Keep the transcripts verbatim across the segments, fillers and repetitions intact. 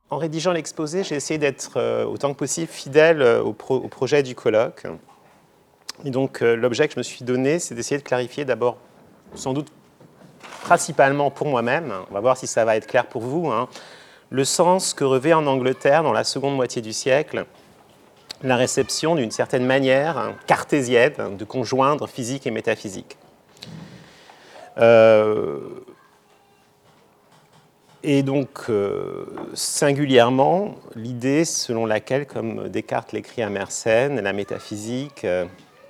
en rédigeant l'exposé, j'ai essayé d'être euh, autant que possible fidèle euh, au, pro, au projet du colloque. Et donc, euh, l'objet que je me suis donné, c'est d'essayer de clarifier d'abord, sans doute principalement pour moi-même, on va voir si ça va être clair pour vous, hein, le sens que revêt en Angleterre, dans la seconde moitié du siècle, la réception d'une certaine manière hein, cartésienne hein, de conjoindre physique et métaphysique. Euh, et donc, euh, singulièrement, l'idée selon laquelle, comme Descartes l'écrit à Mersenne, la métaphysique euh,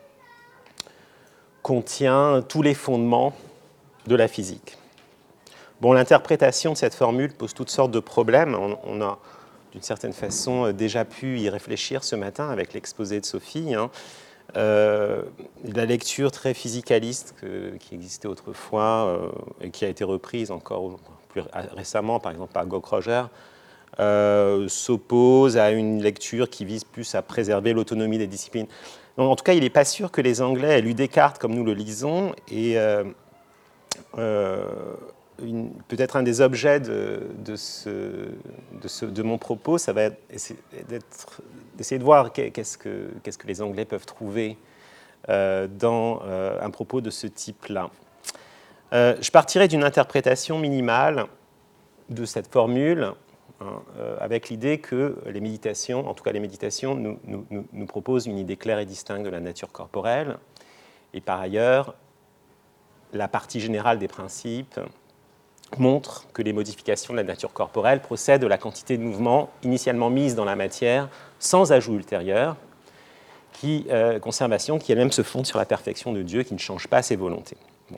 contient tous les fondements de la physique. Bon, l'interprétation de cette formule pose toutes sortes de problèmes. On, on a, d'une certaine façon, déjà pu y réfléchir ce matin avec l'exposé de Sophie. Hein. Euh, la lecture très physicaliste que, qui existait autrefois euh, et qui a été reprise encore plus récemment, par exemple par Gauck-Roger, euh, s'oppose à une lecture qui vise plus à préserver l'autonomie des disciplines. Donc, en tout cas, il n'est pas sûr que les Anglais aient lu Descartes comme nous le lisons et euh, euh, Une, peut-être un des objets de, de, ce, de, ce, de mon propos, ça va être d'essayer de voir qu'est-ce que, qu'est-ce que les Anglais peuvent trouver euh, dans euh, un propos de ce type-là. Euh, je partirai d'une interprétation minimale de cette formule, hein, euh, avec l'idée que les méditations, en tout cas les méditations, nous, nous, nous proposent une idée claire et distincte de la nature corporelle, et par ailleurs, la partie générale des principes montre que les modifications de la nature corporelle procèdent de la quantité de mouvements initialement mise dans la matière sans ajout ultérieur, qui, euh, conservation qui elle-même se fonde sur la perfection de Dieu qui ne change pas ses volontés. Bon.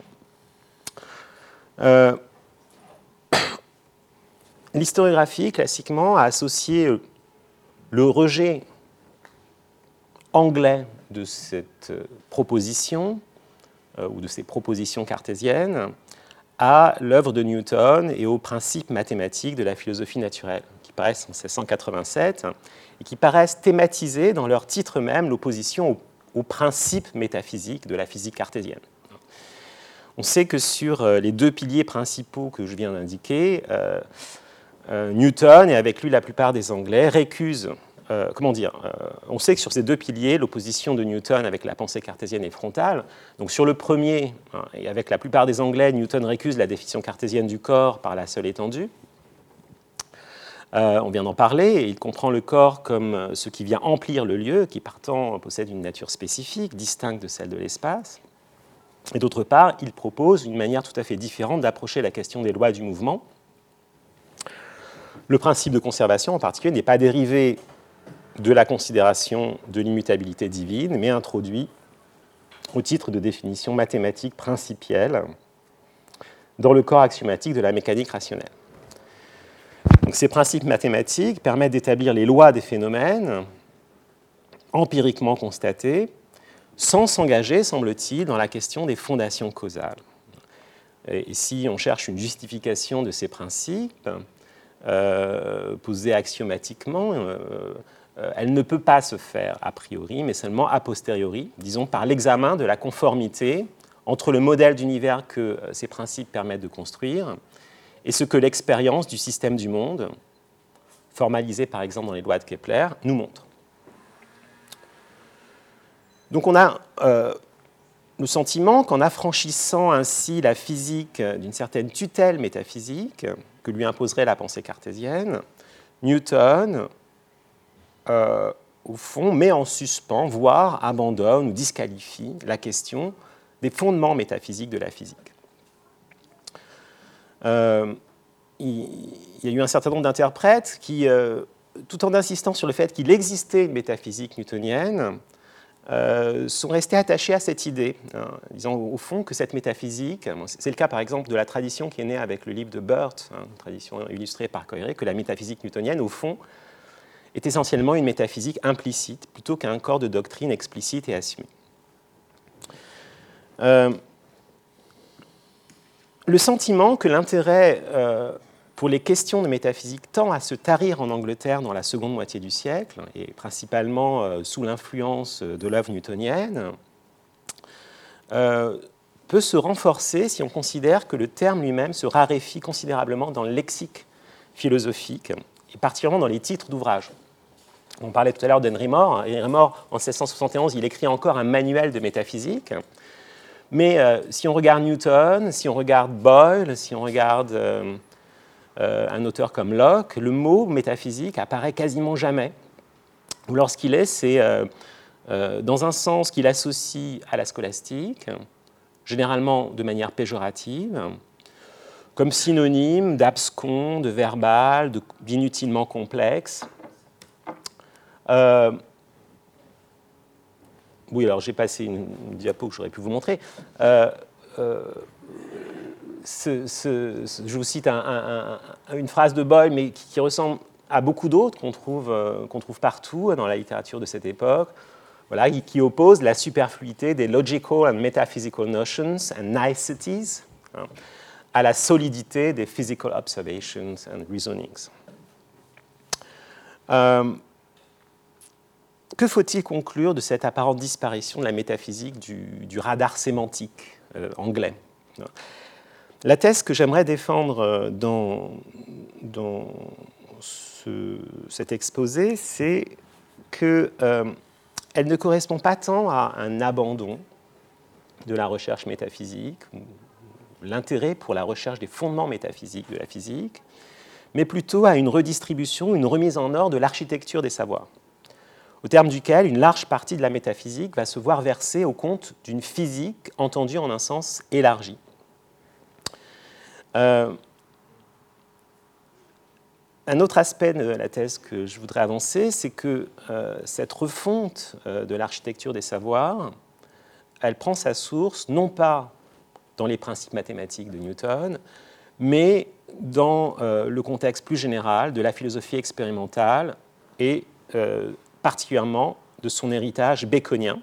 Euh, L'historiographie, classiquement, a associé le rejet anglais de cette proposition, euh, ou de ces propositions cartésiennes, à l'œuvre de Newton et aux principes mathématiques de la philosophie naturelle, qui paraissent en mille sept cent quatre-vingt-sept et qui paraissent thématiser dans leur titre même l'opposition aux, aux principes métaphysiques de la physique cartésienne. On sait que sur les deux piliers principaux que je viens d'indiquer, euh, euh, Newton, et avec lui la plupart des Anglais, récusent Euh, comment dire, euh, on sait que sur ces deux piliers, l'opposition de Newton avec la pensée cartésienne est frontale. Donc sur le premier, hein, et avec la plupart des Anglais, Newton récuse la définition cartésienne du corps par la seule étendue. Euh, on vient d'en parler, et il comprend le corps comme ce qui vient emplir le lieu, qui partant possède une nature spécifique, distincte de celle de l'espace. Et d'autre part, il propose une manière tout à fait différente d'approcher la question des lois du mouvement. Le principe de conservation, en particulier, n'est pas dérivé de la considération de l'immutabilité divine, mais introduit au titre de définition mathématique principielle dans le corps axiomatique de la mécanique rationnelle. Donc, ces principes mathématiques permettent d'établir les lois des phénomènes empiriquement constatés, sans s'engager, semble-t-il, dans la question des fondations causales. Et si on cherche une justification de ces principes, euh, posés axiomatiquement, euh, elle ne peut pas se faire a priori, mais seulement a posteriori, disons par l'examen de la conformité entre le modèle d'univers que ces principes permettent de construire et ce que l'expérience du système du monde, formalisée par exemple dans les lois de Kepler, nous montre. Donc on a euh, le sentiment qu'en affranchissant ainsi la physique d'une certaine tutelle métaphysique que lui imposerait la pensée cartésienne, Newton Euh, au fond, met en suspens, voire abandonne ou disqualifie la question des fondements métaphysiques de la physique. Euh, il, il y a eu un certain nombre d'interprètes qui, euh, tout en insistant sur le fait qu'il existait une métaphysique newtonienne, euh, sont restés attachés à cette idée, hein, disant au fond que cette métaphysique, c'est le cas par exemple de la tradition qui est née avec le livre de Burt, hein, une tradition illustrée par Coiré, que la métaphysique newtonienne, au fond, est essentiellement une métaphysique implicite, plutôt qu'un corps de doctrine explicite et assumé. Euh, le sentiment que l'intérêt euh, pour les questions de métaphysique tend à se tarir en Angleterre dans la seconde moitié du siècle, et principalement euh, sous l'influence de l'œuvre newtonienne, euh, peut se renforcer si on considère que le terme lui-même se raréfie considérablement dans le lexique philosophique, et particulièrement dans les titres d'ouvrages. On parlait tout à l'heure d'Henry Moore. Henry Moore, en seize cent soixante et onze, il écrit encore un manuel de métaphysique. Mais euh, si on regarde Newton, si on regarde Boyle, si on regarde euh, euh, un auteur comme Locke, le mot métaphysique apparaît quasiment jamais. Ou lorsqu'il est, c'est euh, euh, dans un sens qu'il associe à la scolastique, généralement de manière péjorative, comme synonyme d'abscon, de verbal, de- d'inutilement complexe. Euh, oui, alors j'ai passé une, une diapo que j'aurais pu vous montrer. Euh, euh, ce, ce, ce, je vous cite un, un, un, une phrase de Boyle, mais qui, qui ressemble à beaucoup d'autres qu'on trouve, euh, qu'on trouve partout dans la littérature de cette époque, voilà, qui oppose la superfluité des logical and metaphysical notions and niceties, hein, à la solidité des physical observations and reasonings. Euh, que faut-il conclure de cette apparente disparition de la métaphysique du, du radar sémantique euh, anglais? La thèse que j'aimerais défendre dans, dans ce, cet exposé, c'est qu'elle euh, ne correspond pas tant à un abandon de la recherche métaphysique, l'intérêt pour la recherche des fondements métaphysiques de la physique, mais plutôt à une redistribution, une remise en ordre de l'architecture des savoirs, au terme duquel une large partie de la métaphysique va se voir versée au compte d'une physique entendue en un sens élargi. Euh, un autre aspect de la thèse que je voudrais avancer, c'est que euh, cette refonte euh, de l'architecture des savoirs, elle prend sa source non pas dans les principes mathématiques de Newton, mais dans euh, le contexte plus général de la philosophie expérimentale et euh, particulièrement de son héritage baconien,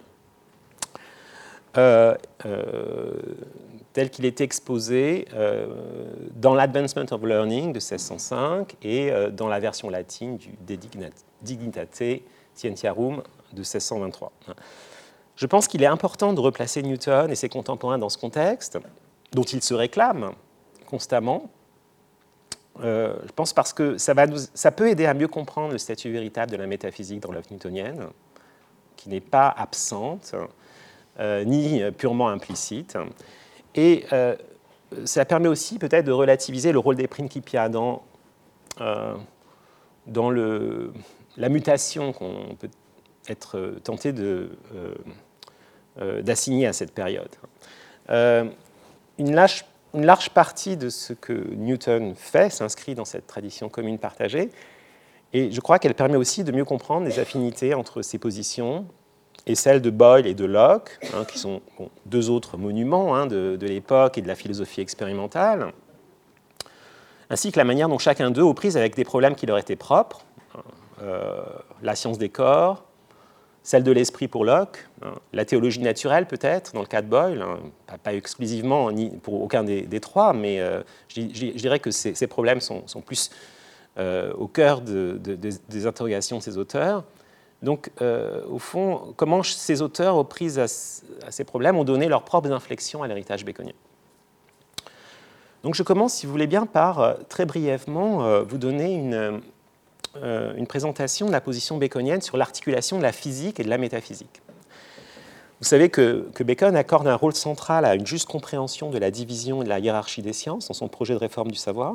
euh, euh, tel qu'il est exposé euh, dans l'Advancement of Learning de seize cent cinq et euh, dans la version latine du De Dignitate Scientiarum de seize cent vingt-trois. Je pense qu'il est important de replacer Newton et ses contemporains dans ce contexte, dont il se réclame constamment. Euh, je pense parce que ça, va nous, ça peut aider à mieux comprendre le statut véritable de la métaphysique dans l'œuvre newtonienne, qui n'est pas absente, euh, ni purement implicite. Et euh, ça permet aussi peut-être de relativiser le rôle des principia dans, euh, dans le, la mutation qu'on peut être tenté de, euh, euh, d'assigner à cette période. Euh, une, large, une large partie de ce que Newton fait s'inscrit dans cette tradition commune partagée, et je crois qu'elle permet aussi de mieux comprendre les affinités entre ces positions et celles de Boyle et de Locke, hein, qui sont bon, deux autres monuments hein, de, de l'époque et de la philosophie expérimentale, ainsi que la manière dont chacun d'eux, aux prises avec des problèmes qui leur étaient propres, euh, la science des corps, celle de l'esprit pour Locke, hein, la théologie naturelle peut-être, dans le cas de Boyle, hein, pas, pas exclusivement ni pour aucun des, des trois, mais euh, je, je, je dirais que ces, ces problèmes sont, sont plus euh, au cœur de, de, de, des interrogations de ces auteurs. Donc, euh, au fond, comment ces auteurs, aux prises à, à ces problèmes, ont donné leurs propres inflexions à l'héritage baconien. Donc, je commence, si vous voulez bien, par, euh, très brièvement, euh, vous donner une, euh, une présentation de la position baconienne sur l'articulation de la physique et de la métaphysique. Vous savez que, que Bacon accorde un rôle central à une juste compréhension de la division et de la hiérarchie des sciences dans son projet de réforme du savoir.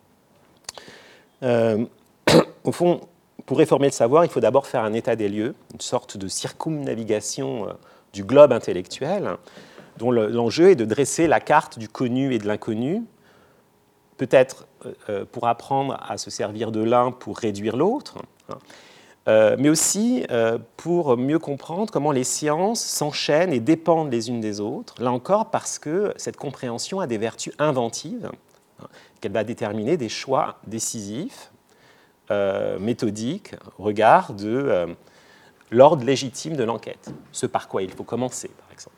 Euh, au fond, pour réformer le savoir, il faut d'abord faire un état des lieux, une sorte de circumnavigation du globe intellectuel, dont l'enjeu est de dresser la carte du connu et de l'inconnu, peut-être pour apprendre à se servir de l'un pour réduire l'autre, mais aussi pour mieux comprendre comment les sciences s'enchaînent et dépendent les unes des autres, là encore parce que cette compréhension a des vertus inventives, qu'elle va déterminer des choix décisifs, Euh, méthodique au regard de euh, l'ordre légitime de l'enquête, ce par quoi il faut commencer, par exemple.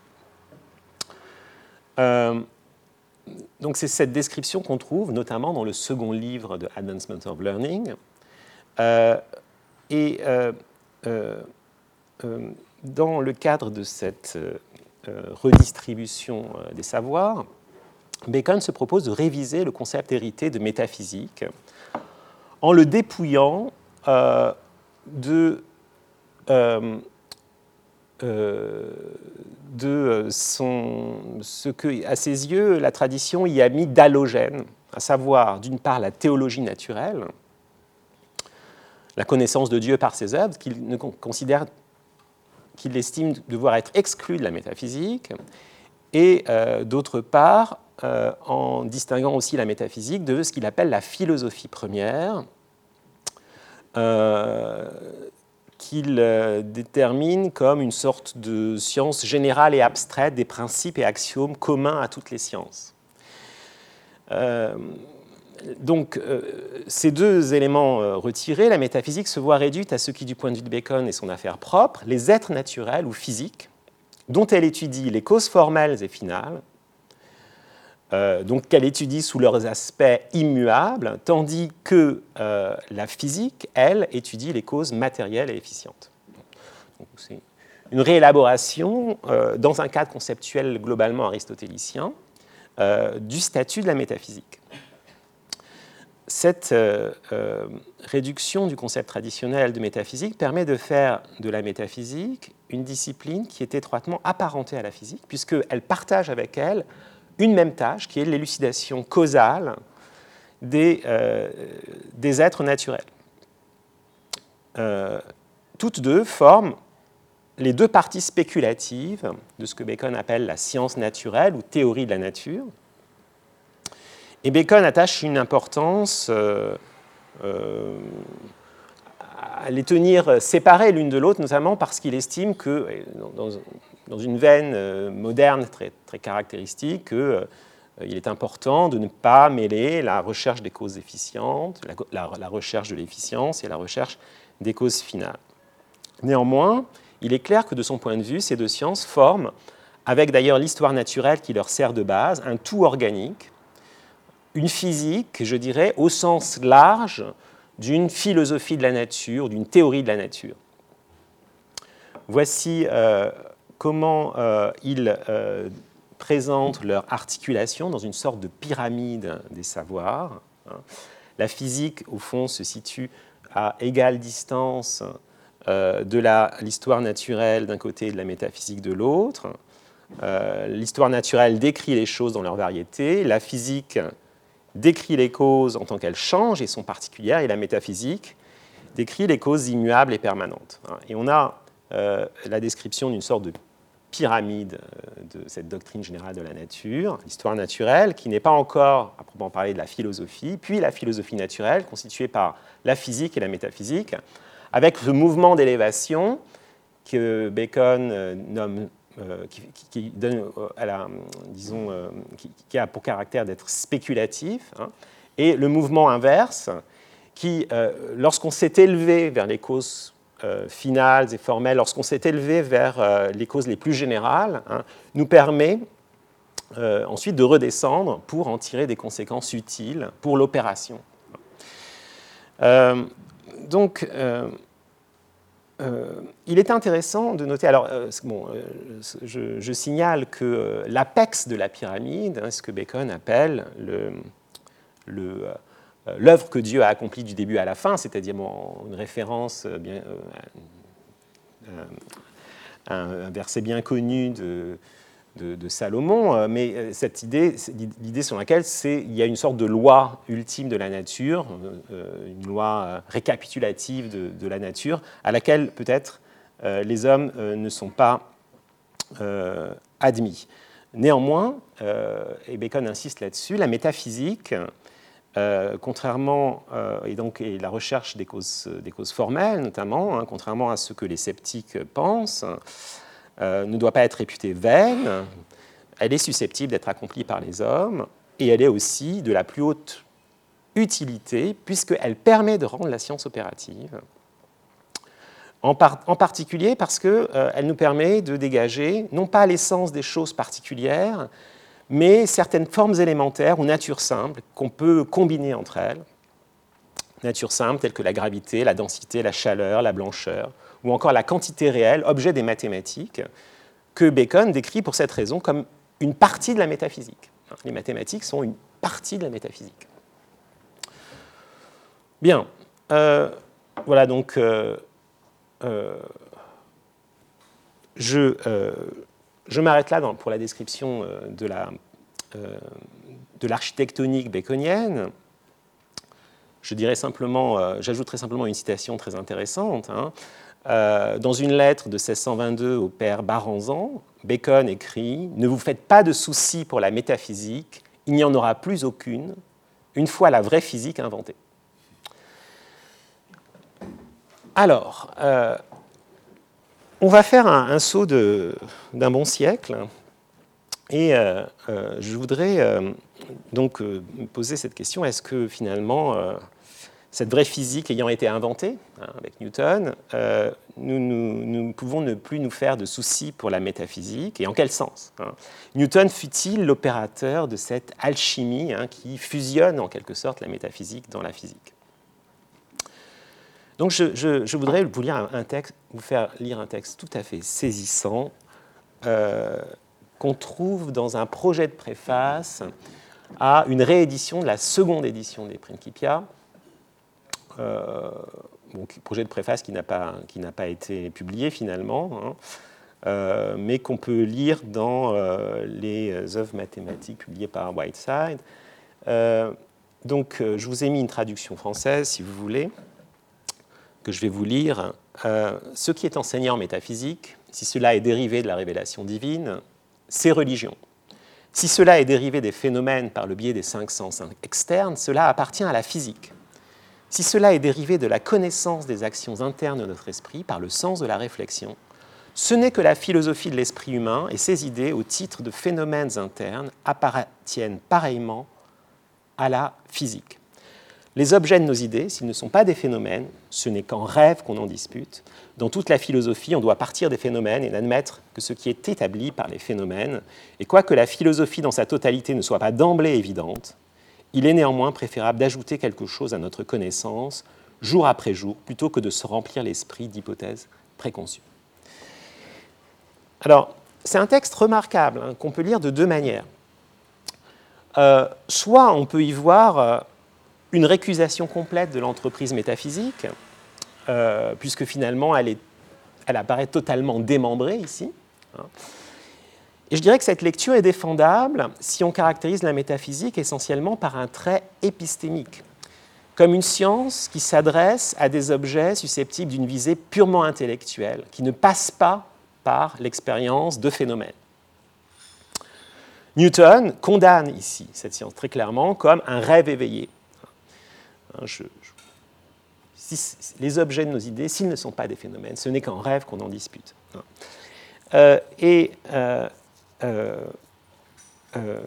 Euh, donc c'est cette description qu'on trouve notamment dans le second livre de Advancement of Learning. Euh, et euh, euh, euh, dans le cadre de cette euh, redistribution euh, des savoirs, Bacon se propose de réviser le concept hérité de métaphysique en le dépouillant euh, de, euh, euh, de son, ce que, à ses yeux, la tradition y a mis d'allogène, à savoir, d'une part, la théologie naturelle, la connaissance de Dieu par ses œuvres, qu'il ne considère, qu'il estime devoir être exclu de la métaphysique, et euh, d'autre part, euh, en distinguant aussi la métaphysique de ce qu'il appelle la philosophie première, euh, qu'il euh, détermine comme une sorte de science générale et abstraite des principes et axiomes communs à toutes les sciences. Euh, Donc, euh, ces deux éléments euh, retirés, la métaphysique se voit réduite à ce qui, du point de vue de Bacon, est son affaire propre, les êtres naturels ou physiques, dont elle étudie les causes formelles et finales, euh, donc qu'elle étudie sous leurs aspects immuables, tandis que euh, la physique, elle, étudie les causes matérielles et efficientes. Donc, c'est une réélaboration, euh, dans un cadre conceptuel globalement aristotélicien, euh, du statut de la métaphysique. Cette euh, euh, réduction du concept traditionnel de métaphysique permet de faire de la métaphysique une discipline qui est étroitement apparentée à la physique, puisqu'elle partage avec elle une même tâche, qui est l'élucidation causale des, euh, des êtres naturels. Euh, toutes deux forment les deux parties spéculatives de ce que Bacon appelle la science naturelle ou théorie de la nature. Et Bacon attache une importance euh, euh, à les tenir séparées l'une de l'autre, notamment parce qu'il estime que, dans, dans une veine euh, moderne très, très caractéristique, qu'il euh, est important de ne pas mêler la recherche des causes efficientes, la, la, la recherche de l'efficience et la recherche des causes finales. Néanmoins, il est clair que de son point de vue, ces deux sciences forment, avec d'ailleurs l'histoire naturelle qui leur sert de base, un tout organique, une physique, je dirais, au sens large d'une philosophie de la nature, d'une théorie de la nature. Voici euh, comment euh, ils euh, présentent leur articulation dans une sorte de pyramide des savoirs. La physique, au fond, se situe à égale distance euh, de la, l'histoire naturelle d'un côté et de la métaphysique de l'autre. Euh, l'histoire naturelle décrit les choses dans leur variété, la physique décrit les causes en tant qu'elles changent et sont particulières, et la métaphysique décrit les causes immuables et permanentes. Et on a euh, la description d'une sorte de pyramide de cette doctrine générale de la nature, l'histoire naturelle, qui n'est pas encore, à proprement parler, de la philosophie, puis la philosophie naturelle, constituée par la physique et la métaphysique, avec ce mouvement d'élévation que Bacon euh, nomme Euh, qui, qui, qui, donne à la, disons, euh, qui, qui a pour caractère d'être spéculatif, hein, et le mouvement inverse, qui, euh, lorsqu'on s'est élevé vers les causes euh, finales et formelles, lorsqu'on s'est élevé vers euh, les causes les plus générales, hein, nous permet euh, ensuite de redescendre pour en tirer des conséquences utiles pour l'opération. Euh, donc, euh, Euh, il est intéressant de noter, alors euh, bon, euh, je, je signale que euh, l'apex de la pyramide, hein, ce que Bacon appelle le, le, euh, l'œuvre que Dieu a accomplie du début à la fin, c'est-à-dire bon, une référence euh, bien, euh, un, un verset bien connu de, de, de Salomon, mais cette idée, l'idée sur laquelle c'est, il y a une sorte de loi ultime de la nature, une loi récapitulative de, de la nature, à laquelle peut-être euh, les hommes euh, ne sont pas euh, admis. Néanmoins, euh, et Bacon insiste là-dessus, la métaphysique, euh, contrairement, euh, et donc et la recherche des causes, des causes formelles notamment, hein, contrairement à ce que les sceptiques pensent, Euh, ne doit pas être réputée vaine, elle est susceptible d'être accomplie par les hommes, et elle est aussi de la plus haute utilité, puisqu'elle permet de rendre la science opérative, en, par- en particulier parce qu'elle euh, nous permet de dégager, non pas l'essence des choses particulières, mais certaines formes élémentaires ou natures simples qu'on peut combiner entre elles, natures simples telles que la gravité, la densité, la chaleur, la blancheur, ou encore la quantité réelle, objet des mathématiques, que Bacon décrit pour cette raison comme une partie de la métaphysique. Les mathématiques sont une partie de la métaphysique. Bien. Euh, voilà, donc euh, euh, je, euh, je m'arrête là dans, pour la description euh, de, la, euh, de l'architectonique baconienne. Je dirais simplement, euh, j'ajouterai simplement une citation très intéressante. Hein. Euh, dans une lettre de seize cent vingt-deux au père Baranzan, Bacon écrit « Ne vous faites pas de soucis pour la métaphysique, il n'y en aura plus aucune, une fois la vraie physique inventée. » Alors, euh, on va faire un, un saut de, d'un bon siècle, et euh, euh, je voudrais euh, donc euh, poser cette question, est-ce que finalement, euh, cette vraie physique ayant été inventée hein, avec Newton, euh, nous, nous, nous pouvons ne plus nous faire de soucis pour la métaphysique, et en quel sens hein? Newton fut-il l'opérateur de cette alchimie hein, qui fusionne en quelque sorte la métaphysique dans la physique? Donc je, je, je voudrais vous, lire un texte, vous faire lire un texte tout à fait saisissant euh, qu'on trouve dans un projet de préface à une réédition de la seconde édition des Principia, euh, bon, projet de préface qui n'a pas, qui n'a pas été publié finalement, hein, euh, mais qu'on peut lire dans euh, les œuvres mathématiques publiées par Whiteside. Euh, donc euh, je vous ai mis une traduction française si vous voulez, que je vais vous lire. Euh, ce qui est enseigné en métaphysique, si cela est dérivé de la révélation divine, c'est religion. Si cela est dérivé des phénomènes par le biais des cinq sens externes, cela appartient à la physique. Si cela est dérivé de la connaissance des actions internes de notre esprit par le sens de la réflexion, ce n'est que la philosophie de l'esprit humain et ses idées, au titre de phénomènes internes, appartiennent pareillement à la physique. Les objets de nos idées, s'ils ne sont pas des phénomènes, ce n'est qu'en rêve qu'on en dispute. Dans toute la philosophie, on doit partir des phénomènes et n'admettre que ce qui est établi par les phénomènes. Et quoique la philosophie dans sa totalité ne soit pas d'emblée évidente, il est néanmoins préférable d'ajouter quelque chose à notre connaissance, jour après jour, plutôt que de se remplir l'esprit d'hypothèses préconçues. Alors, c'est un texte remarquable hein, qu'on peut lire de deux manières. Euh, soit on peut y voir... Euh, une récusation complète de l'entreprise métaphysique, euh, puisque finalement elle, est, elle apparaît totalement démembrée ici. Hein. Et je dirais que cette lecture est défendable si on caractérise la métaphysique essentiellement par un trait épistémique, comme une science qui s'adresse à des objets susceptibles d'une visée purement intellectuelle, qui ne passe pas par l'expérience de phénomènes. Newton condamne ici cette science très clairement comme un rêve éveillé. Je, je, si, les objets de nos idées, s'ils ne sont pas des phénomènes, ce n'est qu'en rêve qu'on en dispute. Euh, et, euh, euh, euh,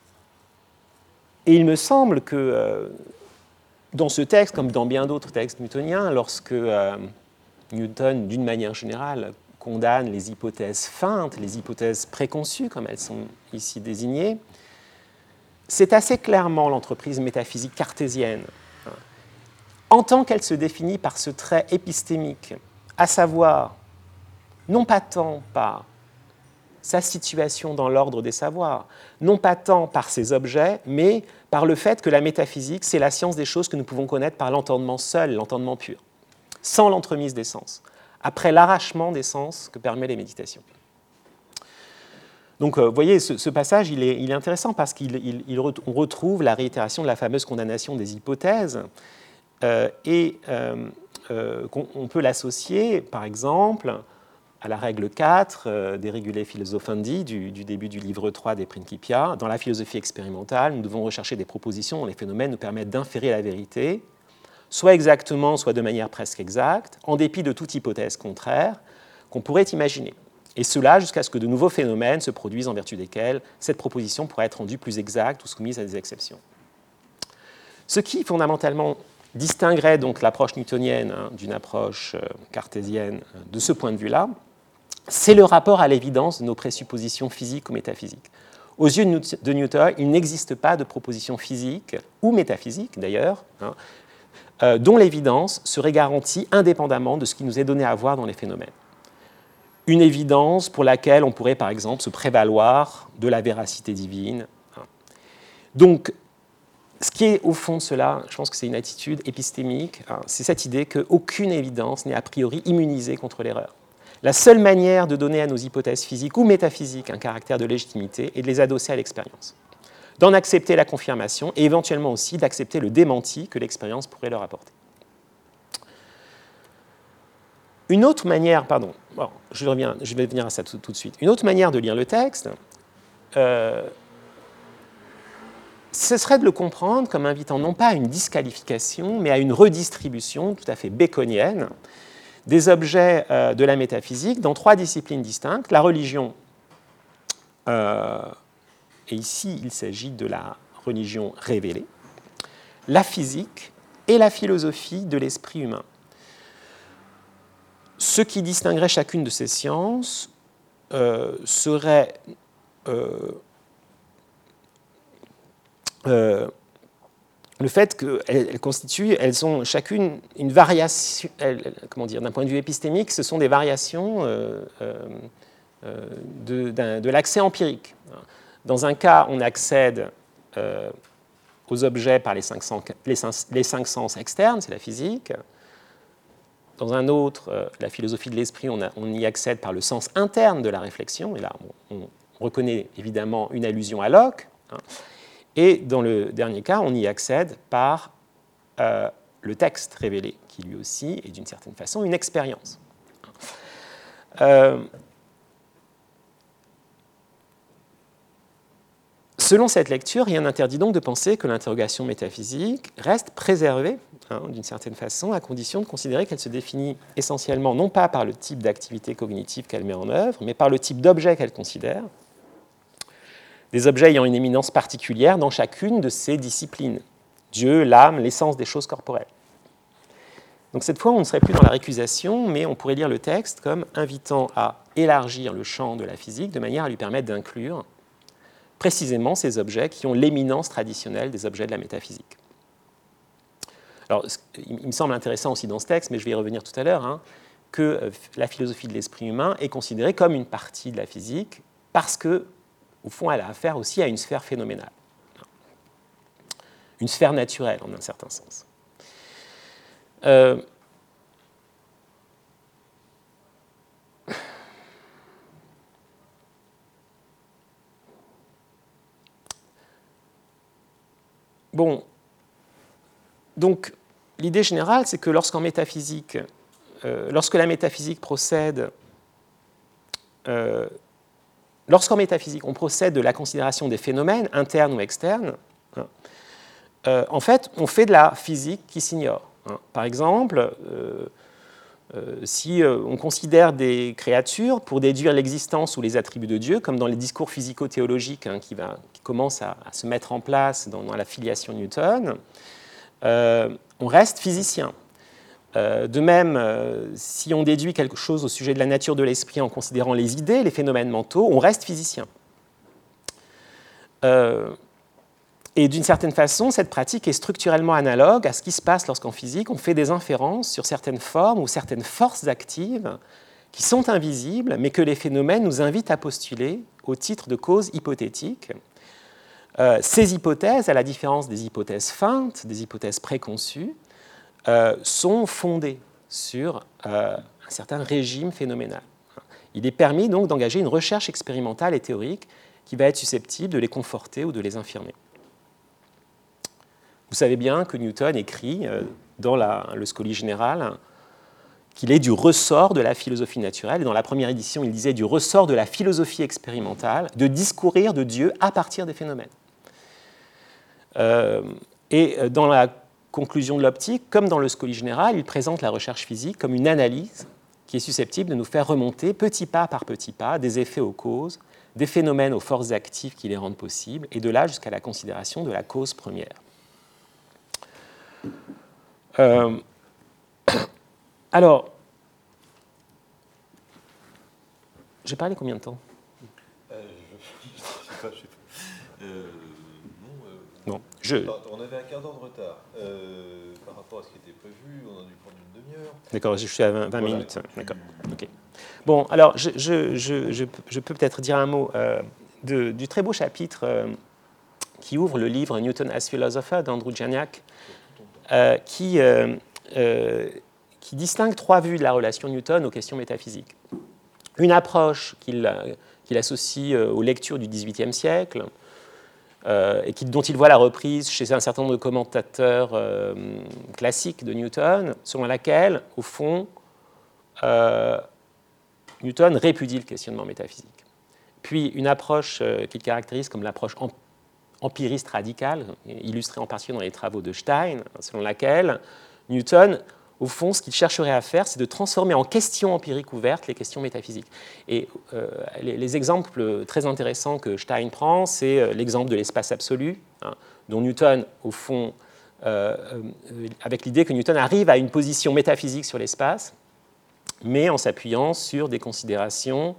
et il me semble que euh, dans ce texte, comme dans bien d'autres textes newtoniens, lorsque euh, Newton, d'une manière générale, condamne les hypothèses feintes, les hypothèses préconçues, comme elles sont ici désignées, c'est assez clairement l'entreprise métaphysique cartésienne, en tant qu'elle se définit par ce trait épistémique, à savoir, non pas tant par sa situation dans l'ordre des savoirs, non pas tant par ses objets, mais par le fait que la métaphysique, c'est la science des choses que nous pouvons connaître par l'entendement seul, l'entendement pur, sans l'entremise des sens, après l'arrachement des sens que permettent les méditations. Donc, vous voyez, ce, ce passage, il est, il est intéressant parce qu'on il, il, on retrouve la réitération de la fameuse condamnation des hypothèses, Euh, et euh, euh, on peut l'associer, par exemple, à la règle quatre euh, des Regulae Philosophendi du, du début du livre trois des Principia. Dans la philosophie expérimentale, nous devons rechercher des propositions dont les phénomènes nous permettent d'inférer la vérité, soit exactement, soit de manière presque exacte, en dépit de toute hypothèse contraire qu'on pourrait imaginer. Et cela jusqu'à ce que de nouveaux phénomènes se produisent en vertu desquels cette proposition pourrait être rendue plus exacte ou soumise à des exceptions. Ce qui, fondamentalement, distinguerait donc l'approche newtonienne hein, d'une approche euh, cartésienne euh, de ce point de vue-là, c'est le rapport à l'évidence de nos présuppositions physiques ou métaphysiques. Aux yeux de Newton, il n'existe pas de proposition physique, ou métaphysique d'ailleurs, hein, euh, dont l'évidence serait garantie indépendamment de ce qui nous est donné à voir dans les phénomènes. Une évidence pour laquelle on pourrait par exemple se prévaloir de la véracité divine. Hein. Donc, ce qui qui est au fond de cela, je pense que c'est une attitude épistémique, hein, c'est cette idée qu'aucune évidence n'est a priori immunisée contre l'erreur. La seule manière de donner à nos hypothèses physiques ou métaphysiques un caractère de légitimité est de les adosser à l'expérience, d'en accepter la confirmation et éventuellement aussi d'accepter le démenti que l'expérience pourrait leur apporter. Une autre manière, pardon, bon, je, reviens, je vais venir à ça tout, tout de suite. Une autre manière de lire le texte, euh, ce serait de le comprendre comme invitant non pas à une disqualification, mais à une redistribution tout à fait baconienne des objets euh, de la métaphysique dans trois disciplines distinctes, la religion, euh, et ici il s'agit de la religion révélée, la physique et la philosophie de l'esprit humain. Ce qui distinguerait chacune de ces sciences euh, serait euh, euh, le fait qu'elles elles constituent, elles ont chacune une variation, elles, comment dire, d'un point de vue épistémique, ce sont des variations euh, euh, de, de l'accès empirique. Dans un cas, on accède euh, aux objets par les cinq sens, les cinq, les cinq sens externes, c'est la physique. Dans un autre, euh, la philosophie de l'esprit, on, a, on y accède par le sens interne de la réflexion, et là, on, on reconnaît évidemment une allusion à Locke. Hein. Et dans le dernier cas, on y accède par euh, le texte révélé, qui lui aussi est d'une certaine façon une expérience. Euh, selon cette lecture, rien n'interdit donc de penser que l'interrogation métaphysique reste préservée, hein, d'une certaine façon, à condition de considérer qu'elle se définit essentiellement non pas par le type d'activité cognitive qu'elle met en œuvre, mais par le type d'objet qu'elle considère, des objets ayant une éminence particulière dans chacune de ces disciplines. Dieu, l'âme, l'essence des choses corporelles. Donc cette fois, on ne serait plus dans la récusation, mais on pourrait lire le texte comme invitant à élargir le champ de la physique de manière à lui permettre d'inclure précisément ces objets qui ont l'éminence traditionnelle des objets de la métaphysique. Alors, il me semble intéressant aussi dans ce texte, mais je vais y revenir tout à l'heure, hein, que la philosophie de l'esprit humain est considérée comme une partie de la physique parce que au fond, elle a affaire aussi à une sphère phénoménale, une sphère naturelle en un certain sens. Euh, bon, donc l'idée générale, c'est que lorsqu'en métaphysique, euh, lorsque la métaphysique procède euh, Lorsqu'en métaphysique, on procède de la considération des phénomènes, internes ou externes, hein, euh, en fait, on fait de la physique qui s'ignore. Hein. Par exemple, euh, euh, si euh, on considère des créatures pour déduire l'existence ou les attributs de Dieu, comme dans les discours physico-théologiques hein, qui, va, qui commencent à, à se mettre en place dans, dans la filiation Newton, euh, on reste physicien. Euh, de même, euh, si on déduit quelque chose au sujet de la nature de l'esprit en considérant les idées, les phénomènes mentaux, on reste physicien. Euh, et d'une certaine façon, cette pratique est structurellement analogue à ce qui se passe lorsqu'en physique, on fait des inférences sur certaines formes ou certaines forces actives qui sont invisibles, mais que les phénomènes nous invitent à postuler au titre de causes hypothétiques. Euh, ces hypothèses, à la différence des hypothèses feintes, des hypothèses préconçues, Euh, sont fondées sur euh, un certain régime phénoménal. Il est permis donc d'engager une recherche expérimentale et théorique qui va être susceptible de les conforter ou de les infirmer. Vous savez bien que Newton écrit euh, dans la, le Scoli général qu'il est du ressort de la philosophie naturelle, et dans la première édition, il disait du ressort de la philosophie expérimentale de discourir de Dieu à partir des phénomènes. Euh, et dans la conclusion de l'optique, comme dans le Scoli général, il présente la recherche physique comme une analyse qui est susceptible de nous faire remonter petit pas par petit pas des effets aux causes, des phénomènes aux forces actives qui les rendent possibles, et de là jusqu'à la considération de la cause première. Euh, alors, j'ai parlé combien de temps ? euh, je, je sais pas, je sais pas. Euh, Non, je... On avait un quart d'heure de retard euh, par rapport à ce qui était prévu. On a dû prendre une demi-heure. D'accord, je suis à vingt, vingt voilà, minutes. D'accord. Okay. Bon, alors je, je, je, je, je peux peut-être dire un mot euh, de, du très beau chapitre euh, qui ouvre le livre Newton as Philosopher d'Andrew Janiak, euh, qui, euh, euh, qui distingue trois vues de la relation Newton aux questions métaphysiques. Une approche qu'il qu'il associe aux lectures du dix-huitième siècle, euh, et qui, dont il voit la reprise chez un certain nombre de commentateurs euh, classiques de Newton, selon laquelle, au fond, euh, Newton répudie le questionnement métaphysique. Puis une approche euh, qu'il caractérise comme l'approche em- empiriste radicale, illustrée en particulier dans les travaux de Stein, selon laquelle Newton, au fond, ce qu'il chercherait à faire, c'est de transformer en questions empiriques ouvertes les questions métaphysiques. Et euh, les, les exemples très intéressants que Stein prend, c'est l'exemple de l'espace absolu, hein, dont Newton, au fond, euh, euh, avec l'idée que Newton arrive à une position métaphysique sur l'espace, mais en s'appuyant sur des considérations,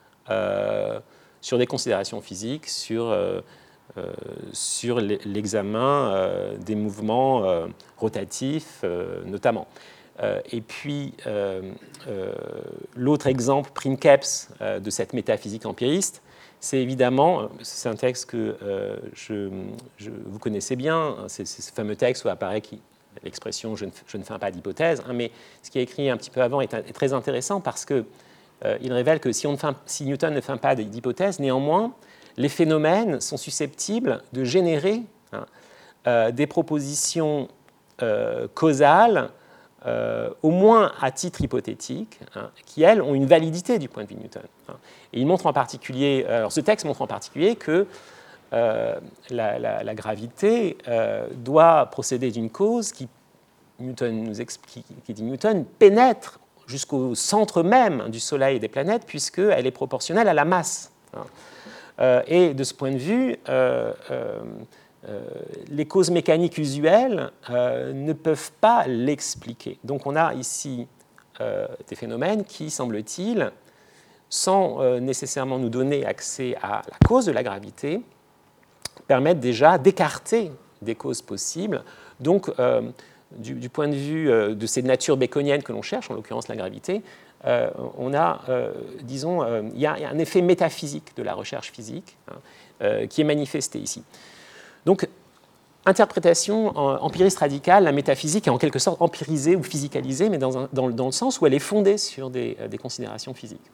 euh, sur des considérations physiques, sur, euh, euh, sur l'examen euh, des mouvements euh, rotatifs, euh, notamment. Euh, et puis, euh, euh, l'autre exemple princeps euh, de cette métaphysique empiriste, c'est évidemment, c'est un texte que euh, je, je, vous connaissez bien, c'est ce fameux texte où apparaît qui, l'expression je, je ne fais pas d'hypothèse, hein, mais ce qui est écrit un petit peu avant est, est très intéressant parce qu'il euh, révèle que si, on ne fait, si Newton ne fait pas d'hypothèse, néanmoins, les phénomènes sont susceptibles de générer hein, euh, des propositions euh, causales, euh, au moins à titre hypothétique, hein, qui, elles, ont une validité du point de vue de Newton. Hein. Et il montre en particulier, alors ce texte montre en particulier que Euh, la, la, la gravité euh, doit procéder d'une cause qui, Newton nous explique, qui dit Newton, pénètre jusqu'au centre même du Soleil et des planètes, puisqu'elle est proportionnelle à la masse. Euh, et de ce point de vue, euh, euh, euh, les causes mécaniques usuelles euh, ne peuvent pas l'expliquer. Donc on a ici euh, des phénomènes qui, semble-t-il, sans euh, nécessairement nous donner accès à la cause de la gravité, permettent déjà d'écarter des causes possibles. Donc, euh, du, du point de vue euh, de ces natures baconiennes que l'on cherche, en l'occurrence la gravité, euh, on a, euh, disons, euh, il y a un effet métaphysique de la recherche physique hein, euh, qui est manifesté ici. Donc, interprétation empiriste radicale, la métaphysique est en quelque sorte empirisée ou physicalisée, mais dans, un, dans, dans le sens où elle est fondée sur des, des considérations physiques.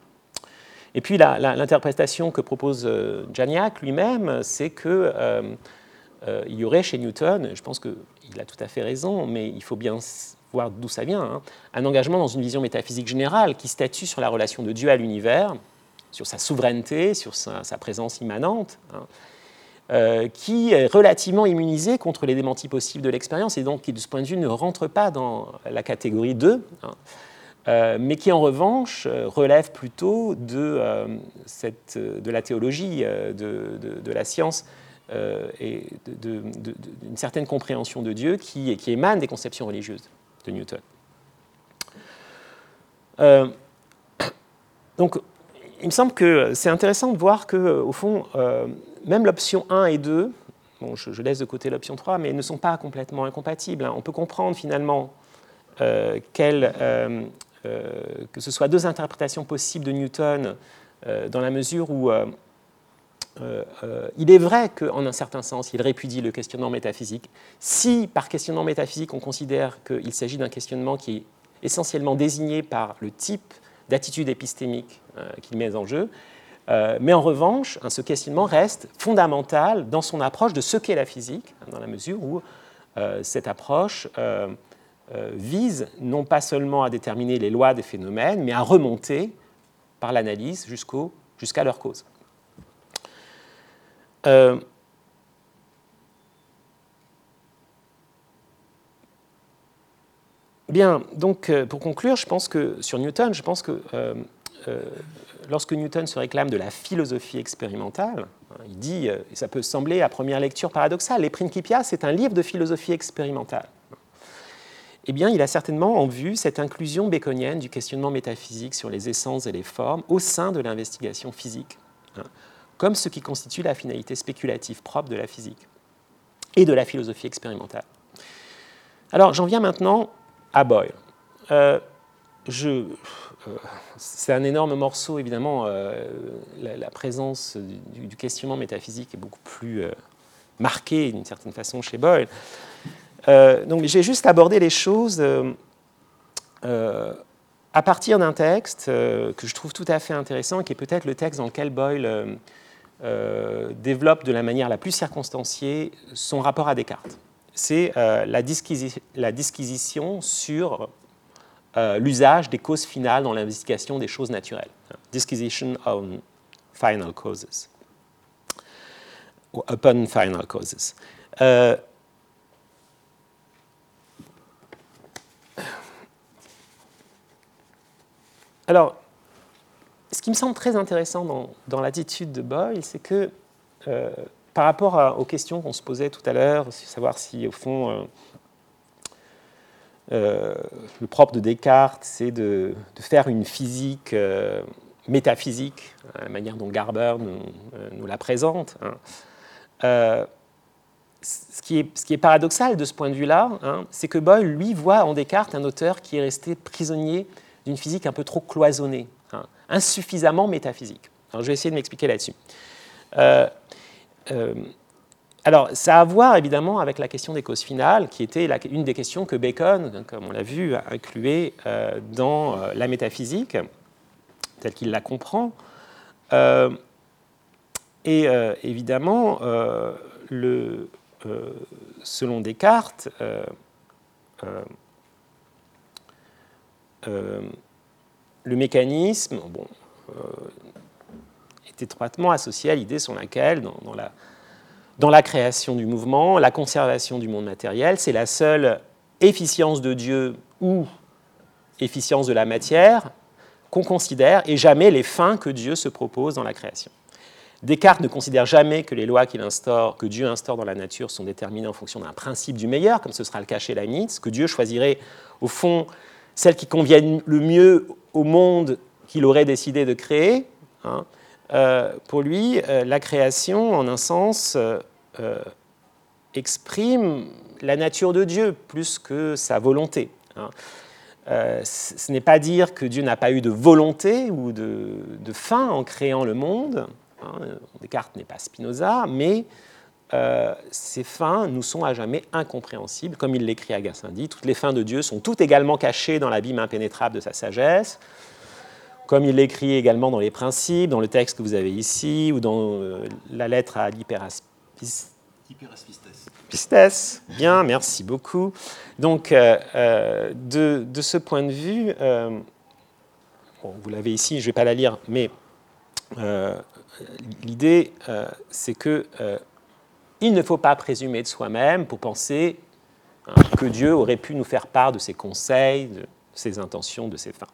Et puis la, la, l'interprétation que propose euh, Janiak lui-même, c'est qu'il euh, euh, y aurait chez Newton, je pense qu'il a tout à fait raison, mais il faut bien voir d'où ça vient, hein, un engagement dans une vision métaphysique générale qui statue sur la relation de Dieu à l'univers, sur sa souveraineté, sur sa, sa présence immanente, hein, euh, qui est relativement immunisé contre les démentis possibles de l'expérience et donc qui, de ce point de vue, ne rentre pas dans la catégorie deux, hein, Euh, mais qui en revanche euh, relève plutôt de, euh, cette, de la théologie, euh, de, de, de la science euh, et de, de, de, d'une certaine compréhension de Dieu qui, qui émane des conceptions religieuses de Newton. Euh, donc, il me semble que c'est intéressant de voir qu'au fond, euh, même l'option un et deux, bon, je, je laisse de côté l'option trois, mais ne sont pas complètement incompatibles. Hein. On peut comprendre finalement euh, quelle... Euh, Euh, que ce soit deux interprétations possibles de Newton euh, dans la mesure où euh, euh, euh, il est vrai qu'en un certain sens, il répudie le questionnement métaphysique. Si, par questionnement métaphysique, on considère qu'il s'agit d'un questionnement qui est essentiellement désigné par le type d'attitude épistémique euh, qu'il met en jeu, euh, mais en revanche, hein, ce questionnement reste fondamental dans son approche de ce qu'est la physique, hein, dans la mesure où euh, cette approche... Euh, Euh, vise non pas seulement à déterminer les lois des phénomènes, mais à remonter par l'analyse jusqu'au, jusqu'à leur cause. Euh, bien, donc pour conclure, je pense que sur Newton, je pense que euh, euh, lorsque Newton se réclame de la philosophie expérimentale, hein, il dit, et ça peut sembler à première lecture paradoxal, les Principia, c'est un livre de philosophie expérimentale. Eh bien, il a certainement en vue cette inclusion baconienne du questionnement métaphysique sur les essences et les formes au sein de l'investigation physique, hein, comme ce qui constitue la finalité spéculative propre de la physique et de la philosophie expérimentale. Alors, j'en viens maintenant à Boyle. Euh, je, euh, c'est un énorme morceau, évidemment, euh, la, la présence du, du questionnement métaphysique est beaucoup plus... Euh, marqué d'une certaine façon chez Boyle. Euh, donc j'ai juste abordé les choses euh, euh, à partir d'un texte euh, que je trouve tout à fait intéressant, qui est peut-être le texte dans lequel Boyle euh, euh, développe de la manière la plus circonstanciée son rapport à Descartes. C'est euh, la, disquisi- la disquisition sur euh, l'usage des causes finales dans l'investigation des choses naturelles. Disquisition on final causes. Ou upon final causes. Euh, alors, ce qui me semble très intéressant dans, dans l'attitude de Boyle, c'est que euh, par rapport à, aux questions qu'on se posait tout à l'heure, savoir si au fond euh, euh, le propre de Descartes, c'est de, de faire une physique euh, métaphysique, la manière dont Garber nous, euh, nous la présente. Hein. Euh, ce, qui est, ce qui est paradoxal de ce point de vue-là, hein, c'est que Boyle, lui, voit en Descartes un auteur qui est resté prisonnier d'une physique un peu trop cloisonnée, hein, insuffisamment métaphysique. Alors, je vais essayer de m'expliquer là-dessus. Euh, euh, alors, ça a à voir évidemment avec la question des causes finales, qui était la, une des questions que Bacon, comme on l'a vu, a incluée euh, dans euh, la métaphysique, telle qu'il la comprend. Euh, et euh, évidemment, euh, le, euh, selon Descartes, euh, euh, euh, le mécanisme bon, euh, est étroitement associé à l'idée selon laquelle, dans, dans, la, dans la création du mouvement, la conservation du monde matériel, c'est la seule efficience de Dieu ou efficience de la matière qu'on considère et jamais les fins que Dieu se propose dans la création. Descartes ne considère jamais que les lois qu'il instaure, que Dieu instaure dans la nature sont déterminées en fonction d'un principe du meilleur, comme ce sera le cas chez Leibniz, que Dieu choisirait au fond celles qui conviennent le mieux au monde qu'il aurait décidé de créer. Hein. Euh, pour lui, euh, la création, en un sens, euh, euh, exprime la nature de Dieu plus que sa volonté. Hein. Euh, ce n'est pas dire que Dieu n'a pas eu de volonté ou de, de fin en créant le monde. Hein. Descartes n'est pas Spinoza, mais euh, ces fins nous sont à jamais incompréhensibles. Comme il l'écrit à Gassendi, toutes les fins de Dieu sont toutes également cachées dans l'abîme impénétrable de sa sagesse. Comme il l'écrit également dans les Principes, dans le texte que vous avez ici, ou dans euh, la lettre à l'Hyperaspistes. Pistes. Bien, merci beaucoup. Donc, euh, euh, de, de ce point de vue, euh, bon, vous l'avez ici, je ne vais pas la lire, mais euh, l'idée, euh, c'est que euh, il ne faut pas présumer de soi-même pour penser hein, que Dieu aurait pu nous faire part de ses conseils, de ses intentions, de ses fins.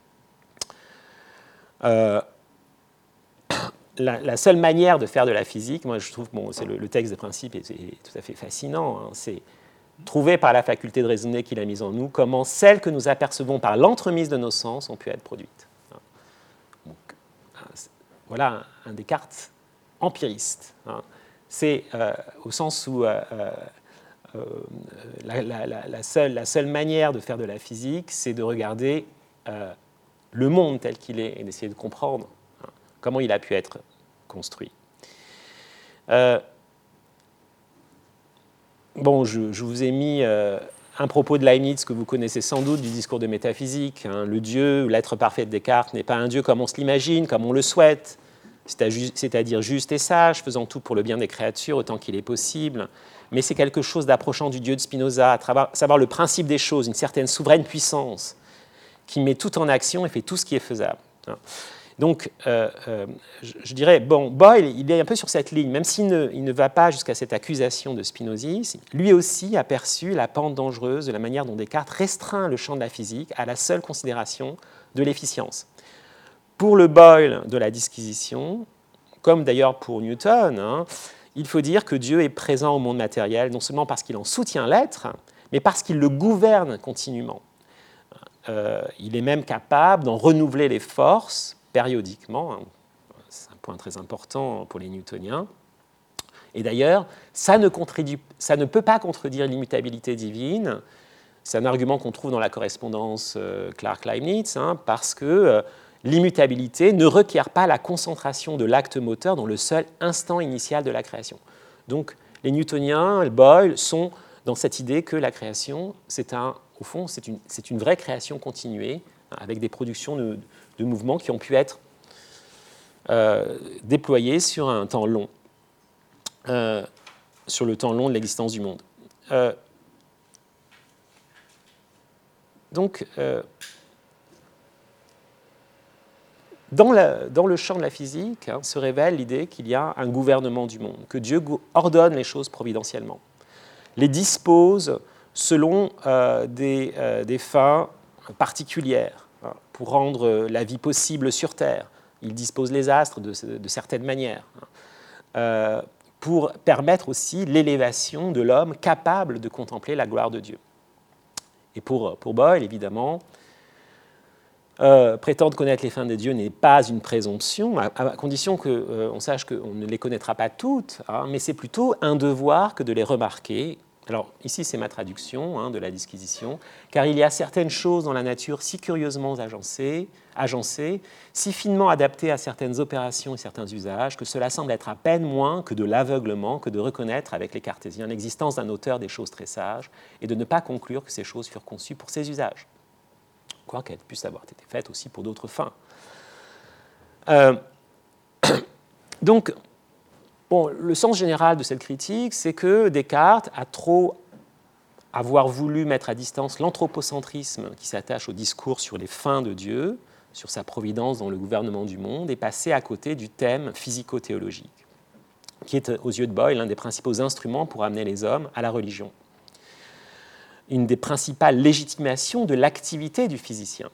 Euh, La, la seule manière de faire de la physique, moi je trouve, bon, c'est le, le texte des Principes est, est tout à fait fascinant, hein, c'est trouver par la faculté de raisonner qu'il a mise en nous comment celles que nous apercevons par l'entremise de nos sens ont pu être produites. Donc, voilà un, un Descartes empiriste. Hein. C'est euh, au sens où euh, euh, la, la, la, la, seule, la seule manière de faire de la physique, c'est de regarder euh, le monde tel qu'il est et d'essayer de comprendre comment il a pu être construit. Euh, bon, je, je vous ai mis euh, un propos de Leibniz que vous connaissez sans doute du discours de métaphysique. Hein, le Dieu, l'être parfait de Descartes, n'est pas un Dieu comme on se l'imagine, comme on le souhaite, c'est-à-dire juste et sage, faisant tout pour le bien des créatures autant qu'il est possible, mais c'est quelque chose d'approchant du Dieu de Spinoza, à travers, savoir le principe des choses, une certaine souveraine puissance qui met tout en action et fait tout ce qui est faisable. Hein. Donc, euh, euh, je, je dirais, bon, Boyle, il est un peu sur cette ligne, même s'il ne, il ne va pas jusqu'à cette accusation de spinozisme, lui aussi a perçu la pente dangereuse de la manière dont Descartes restreint le champ de la physique à la seule considération de l'efficience. Pour le Boyle de la disquisition, comme d'ailleurs pour Newton, hein, il faut dire que Dieu est présent au monde matériel, non seulement parce qu'il en soutient l'être, mais parce qu'il le gouverne continuellement. Euh, il est même capable d'en renouveler les forces périodiquement, c'est un point très important pour les newtoniens. Et d'ailleurs, ça ne, ça ne peut pas contredire l'immutabilité divine. C'est un argument qu'on trouve dans la correspondance euh, Clarke-Leibniz, hein, parce que euh, l'immutabilité ne requiert pas la concentration de l'acte moteur dans le seul instant initial de la création. Donc, les newtoniens, Boyle, sont dans cette idée que la création, c'est un, au fond, c'est une, c'est une vraie création continuée, hein, avec des productions de, de mouvements qui ont pu être euh, déployées sur un temps long, euh, sur le temps long de l'existence du monde. Euh, donc, euh, Dans, la, dans le champ de la physique, hein, se révèle l'idée qu'il y a un gouvernement du monde, que Dieu ordonne les choses providentiellement, les dispose selon euh, des, euh, des fins particulières, hein, pour rendre la vie possible sur Terre. Il dispose les astres de, de certaines manières, hein, euh, pour permettre aussi l'élévation de l'homme capable de contempler la gloire de Dieu. Et pour, pour Boyle, évidemment, Euh, prétendre connaître les fins de Dieu n'est pas une présomption, à, à condition qu'on euh, sache qu'on ne les connaîtra pas toutes, hein, mais c'est plutôt un devoir que de les remarquer. Alors ici c'est ma traduction, hein, de la disquisition, car il y a certaines choses dans la nature si curieusement agencées, agencées, si finement adaptées à certaines opérations et certains usages, que cela semble être à peine moins que de l'aveuglement que de reconnaître avec les cartésiens l'existence d'un auteur des choses très sages et de ne pas conclure que ces choses furent conçues pour ces usages, quoiqu'elles puissent avoir été faites aussi pour d'autres fins. Euh, donc, bon, le sens général de cette critique, c'est que Descartes a trop avoir voulu mettre à distance l'anthropocentrisme qui s'attache au discours sur les fins de Dieu, sur sa providence dans le gouvernement du monde, et passé à côté du thème physico-théologique, qui est, aux yeux de Boyle, l'un des principaux instruments pour amener les hommes à la religion. Une des principales légitimations de l'activité du physicien.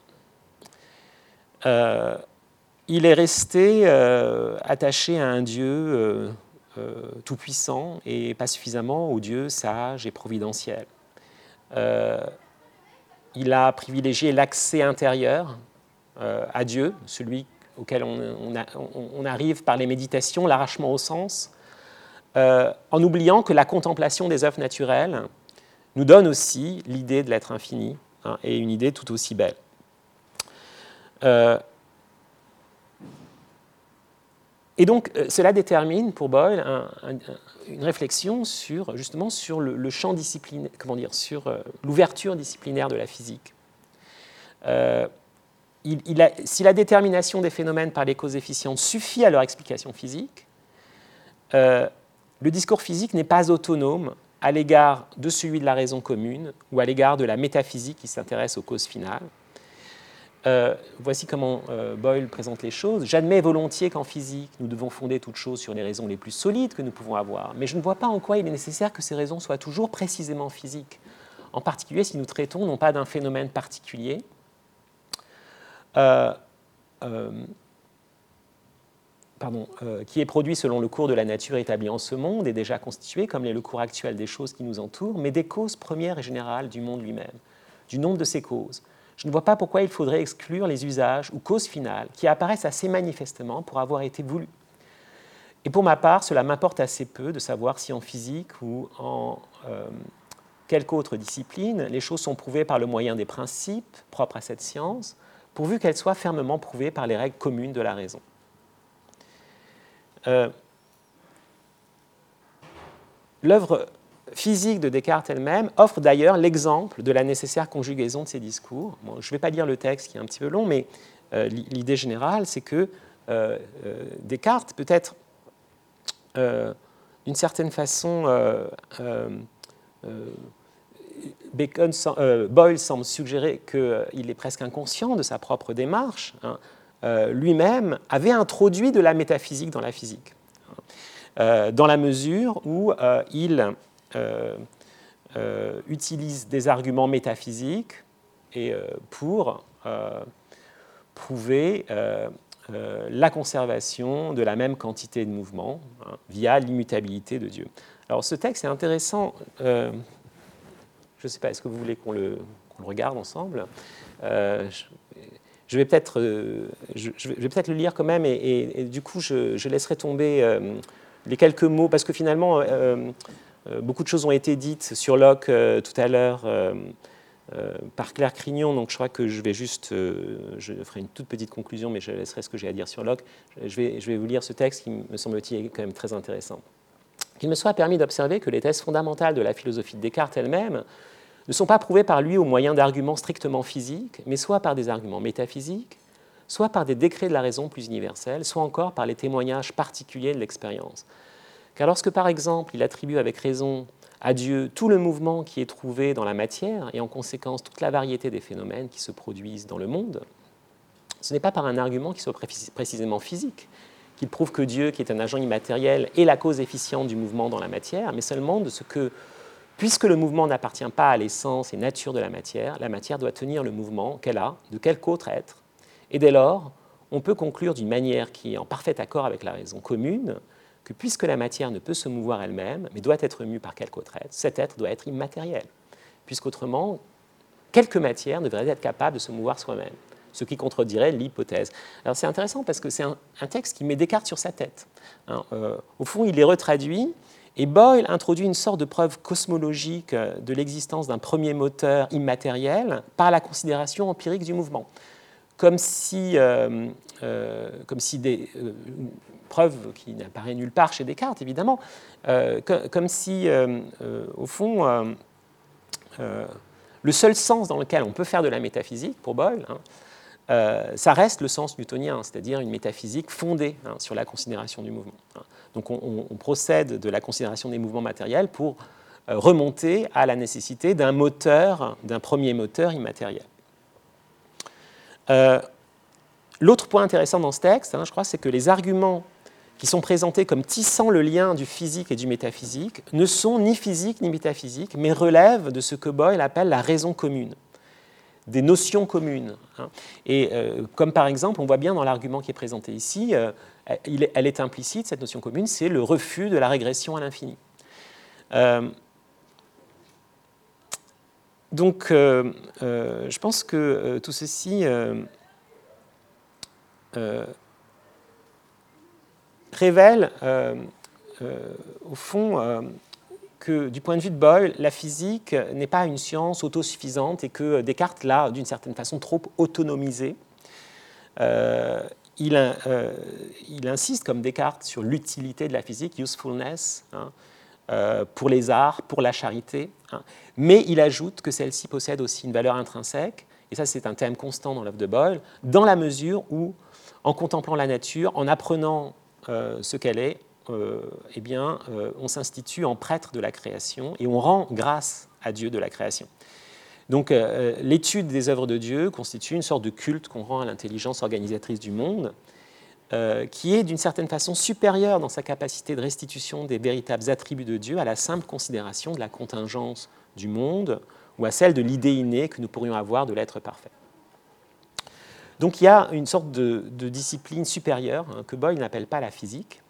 Euh, il est resté euh, attaché à un Dieu euh, euh, tout-puissant et pas suffisamment au Dieu sage et providentiel. Euh, il a privilégié l'accès intérieur euh, à Dieu, celui auquel on, on, a, on, on arrive par les méditations, l'arrachement au sens, euh, en oubliant que la contemplation des œuvres naturelles nous donne aussi l'idée de l'être infini, hein, et une idée tout aussi belle. Euh, et donc, euh, cela détermine pour Boyle un, un, une réflexion sur, justement, sur le, le champ disciplinaire, comment dire, sur euh, l'ouverture disciplinaire de la physique. Euh, il, il a, si la détermination des phénomènes par les causes efficientes suffit à leur explication physique, euh, le discours physique n'est pas autonome à l'égard de celui de la raison commune ou à l'égard de la métaphysique qui s'intéresse aux causes finales. Euh, voici comment euh, Boyle présente les choses. J'admets volontiers qu'en physique, nous devons fonder toute chose sur les raisons les plus solides que nous pouvons avoir, mais je ne vois pas en quoi il est nécessaire que ces raisons soient toujours précisément physiques, en particulier si nous traitons non pas d'un phénomène particulier, euh, euh, Pardon, euh, qui est produit selon le cours de la nature établi en ce monde et déjà constitué, comme l'est le cours actuel des choses qui nous entourent, mais des causes premières et générales du monde lui-même, du nombre de ces causes. Je ne vois pas pourquoi il faudrait exclure les usages ou causes finales qui apparaissent assez manifestement pour avoir été voulus. Et pour ma part, cela m'importe assez peu de savoir si en physique ou en euh, quelque autre discipline, les choses sont prouvées par le moyen des principes propres à cette science, pourvu qu'elles soient fermement prouvées par les règles communes de la raison. Euh, L'œuvre physique de Descartes elle-même offre d'ailleurs l'exemple de la nécessaire conjugaison de ces discours. Bon, je ne vais pas lire le texte qui est un petit peu long, mais euh, l'idée générale, c'est que euh, euh, Descartes, peut-être euh, d'une certaine façon, euh, euh, euh, Bacon, euh, Boyle semble suggérer qu'il euh, est presque inconscient de sa propre démarche, hein. Euh, lui-même avait introduit de la métaphysique dans la physique, euh, dans la mesure où euh, il euh, euh, utilise des arguments métaphysiques et, euh, pour euh, prouver euh, euh, la conservation de la même quantité de mouvement, hein, via l'immutabilité de Dieu. Alors ce texte est intéressant, euh, je ne sais pas, est-ce que vous voulez qu'on le, qu'on le regarde ensemble? euh, je, Je vais peut-être euh, je, je vais peut-être le lire quand même, et, et, et du coup, je, je laisserai tomber euh, les quelques mots, parce que finalement, euh, euh, beaucoup de choses ont été dites sur Locke euh, tout à l'heure euh, euh, par Claire Crignon, donc je crois que je vais juste, euh, je ferai une toute petite conclusion, mais je laisserai ce que j'ai à dire sur Locke. Je vais, je vais vous lire ce texte qui, me semble-t-il, est quand même très intéressant, qu'il me soit permis d'observer que les thèses fondamentales de la philosophie de Descartes elle-même ne sont pas prouvées par lui au moyen d'arguments strictement physiques, mais soit par des arguments métaphysiques, soit par des décrets de la raison plus universels, soit encore par les témoignages particuliers de l'expérience. Car lorsque, par exemple, il attribue avec raison à Dieu tout le mouvement qui est trouvé dans la matière et en conséquence toute la variété des phénomènes qui se produisent dans le monde, ce n'est pas par un argument qui soit précisément physique qu'il prouve que Dieu, qui est un agent immatériel, est la cause efficiente du mouvement dans la matière, mais seulement de ce que, puisque le mouvement n'appartient pas à l'essence et nature de la matière, la matière doit tenir le mouvement qu'elle a de quelque autre être. Et dès lors, on peut conclure d'une manière qui est en parfait accord avec la raison commune que puisque la matière ne peut se mouvoir elle-même, mais doit être mue par quelque autre être, cet être doit être immatériel, puisqu'autrement, quelque matière ne devrait être capable de se mouvoir soi-même, ce qui contredirait l'hypothèse. Alors c'est intéressant parce que c'est un, un texte qui met Descartes sur sa tête. Hein, euh, au fond, il est retraduit, et Boyle introduit une sorte de preuve cosmologique de l'existence d'un premier moteur immatériel par la considération empirique du mouvement. Comme si, euh, euh, comme si des, euh, une preuve qui n'apparaît nulle part chez Descartes, évidemment, euh, que, comme si, euh, euh, au fond, euh, euh, le seul sens dans lequel on peut faire de la métaphysique, pour Boyle, hein, euh, ça reste le sens newtonien, c'est-à-dire une métaphysique fondée hein, sur la considération du mouvement. Hein. Donc on, on procède de la considération des mouvements matériels pour euh, remonter à la nécessité d'un moteur, d'un premier moteur immatériel. Euh, l'autre point intéressant dans ce texte, hein, je crois, c'est que les arguments qui sont présentés comme tissant le lien du physique et du métaphysique ne sont ni physiques ni métaphysiques, mais relèvent de ce que Boyle appelle la raison commune, des notions communes. Hein. Et euh, comme par exemple, on voit bien dans l'argument qui est présenté ici, euh, il est, elle est implicite, cette notion commune, c'est le refus de la régression à l'infini. Euh, Donc, euh, euh, je pense que euh, tout ceci euh, euh, révèle, euh, euh, au fond, euh, que du point de vue de Boyle, la physique n'est pas une science autosuffisante et que Descartes l'a, d'une certaine façon, trop autonomisée. Euh, il, euh, il insiste, comme Descartes, sur l'utilité de la physique, usefulness, hein, Euh, pour les arts, pour la charité, hein. Mais il ajoute que celle-ci possède aussi une valeur intrinsèque, et ça c'est un thème constant dans l'œuvre de Boyle, dans la mesure où, en contemplant la nature, en apprenant euh, ce qu'elle est, euh, eh bien, euh, on s'institue en prêtre de la création et on rend grâce à Dieu de la création. Donc euh, l'étude des œuvres de Dieu constitue une sorte de culte qu'on rend à l'intelligence organisatrice du monde, Euh, qui est d'une certaine façon supérieur dans sa capacité de restitution des véritables attributs de Dieu à la simple considération de la contingence du monde ou à celle de l'idée innée que nous pourrions avoir de l'être parfait. Donc il y a une sorte de, de discipline supérieure hein, que Boyle n'appelle pas la physique,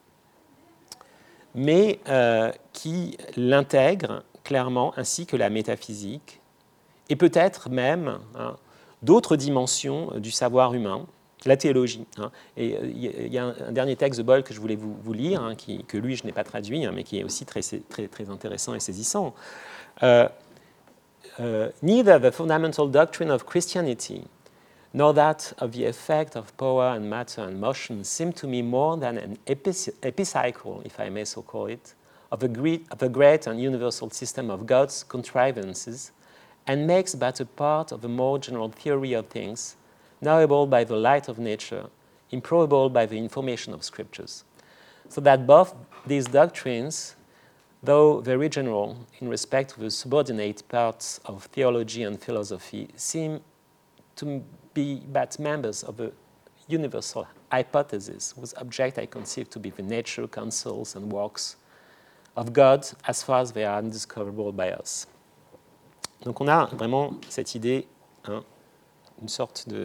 mais euh, qui l'intègre clairement ainsi que la métaphysique et peut-être même hein, d'autres dimensions du savoir humain, la théologie. Hein. Et il y a un, un dernier texte de Boyle que je voulais vous, vous lire, hein, qui, que lui je n'ai pas traduit, hein, mais qui est aussi très, très, très intéressant et saisissant. Uh, uh, Neither the fundamental doctrine of Christianity nor that of the effect of power and matter and motion seem to me more than an epicycle, if I may so call it, of a great, of a great and universal system of God's contrivances, and makes but a part of a more general theory of things, knowable by the light of nature, improbable by the information of scriptures. So that both these doctrines, though very general in respect to the subordinate parts of theology and philosophy, seem to be but members of a universal hypothesis, whose object I conceive to be the nature, counsels, and works of God as far as they are undiscoverable by us. Donc on a vraiment cette idée, hein, une sorte de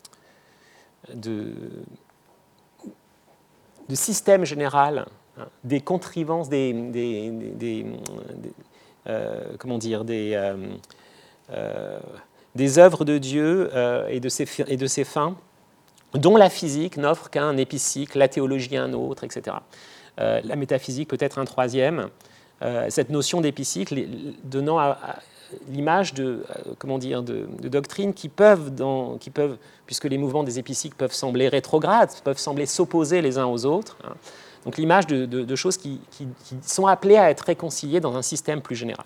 De, de système général hein, des contrivances, des, des, des, des, des euh, comment dire, des, euh, euh, des œuvres de Dieu euh, et, de ses, et de ses fins, dont la physique n'offre qu'un épicycle, la théologie un autre, et cetera. Euh, la métaphysique peut être un troisième. Euh, cette notion d'épicycle donnant à, à l'image de, euh, comment dire, de, de doctrines qui peuvent, dans, qui peuvent, puisque les mouvements des épicycles peuvent sembler rétrogrades, peuvent sembler s'opposer les uns aux autres, hein, Donc l'image de, de, de choses qui, qui, qui sont appelées à être réconciliées dans un système plus général.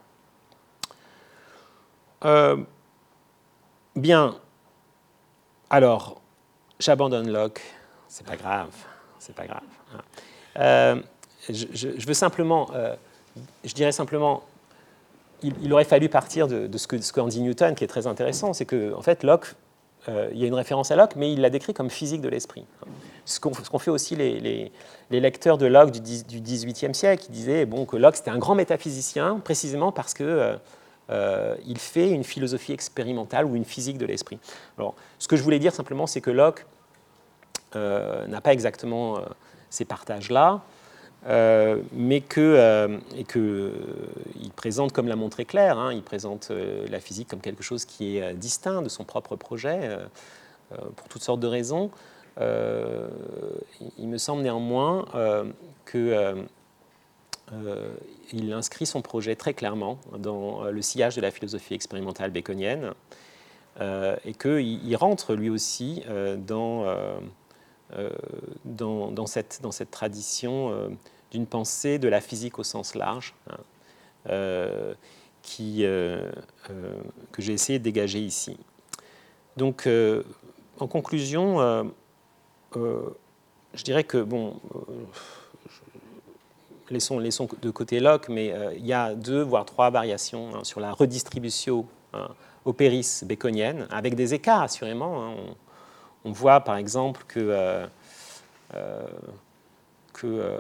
Euh, bien, alors, j'abandonne Locke, c'est pas grave, c'est pas grave. Hein. Euh, je, je, je veux simplement, euh, je dirais simplement, il, il aurait fallu partir de, de ce que ce qu'en dit Newton, qui est très intéressant, c'est que en fait Locke, euh, il y a une référence à Locke, mais il l'a décrit comme physique de l'esprit. Ce qu'ont, ce qu'ont fait aussi les, les, les lecteurs de Locke du, du dix-huitième siècle, qui disaient bon, que Locke c'était un grand métaphysicien, précisément parce que euh, euh, il fait une philosophie expérimentale ou une physique de l'esprit. Alors, ce que je voulais dire simplement, c'est que Locke euh, n'a pas exactement euh, ces partages-là. Euh, mais qu'il euh, euh, présente, comme l'a montré Claire, hein, il présente euh, la physique comme quelque chose qui est euh, distinct de son propre projet, euh, euh, pour toutes sortes de raisons. Euh, il me semble néanmoins euh, qu'il euh, euh, inscrit son projet très clairement dans le sillage de la philosophie expérimentale baconienne, euh, et qu'il il rentre lui aussi euh, dans... Euh, Euh, dans, dans, cette, dans cette tradition euh, d'une pensée de la physique au sens large, hein, euh, qui, euh, euh, que j'ai essayé de dégager ici. Donc, euh, en conclusion, euh, euh, je dirais que, bon, euh, laissons, laissons de côté Locke, mais euh, il y a deux, voire trois variations hein, sur la redistributio hein, operis baconienne, avec des écarts, assurément. Hein, on, On voit par exemple que, euh, euh, que euh,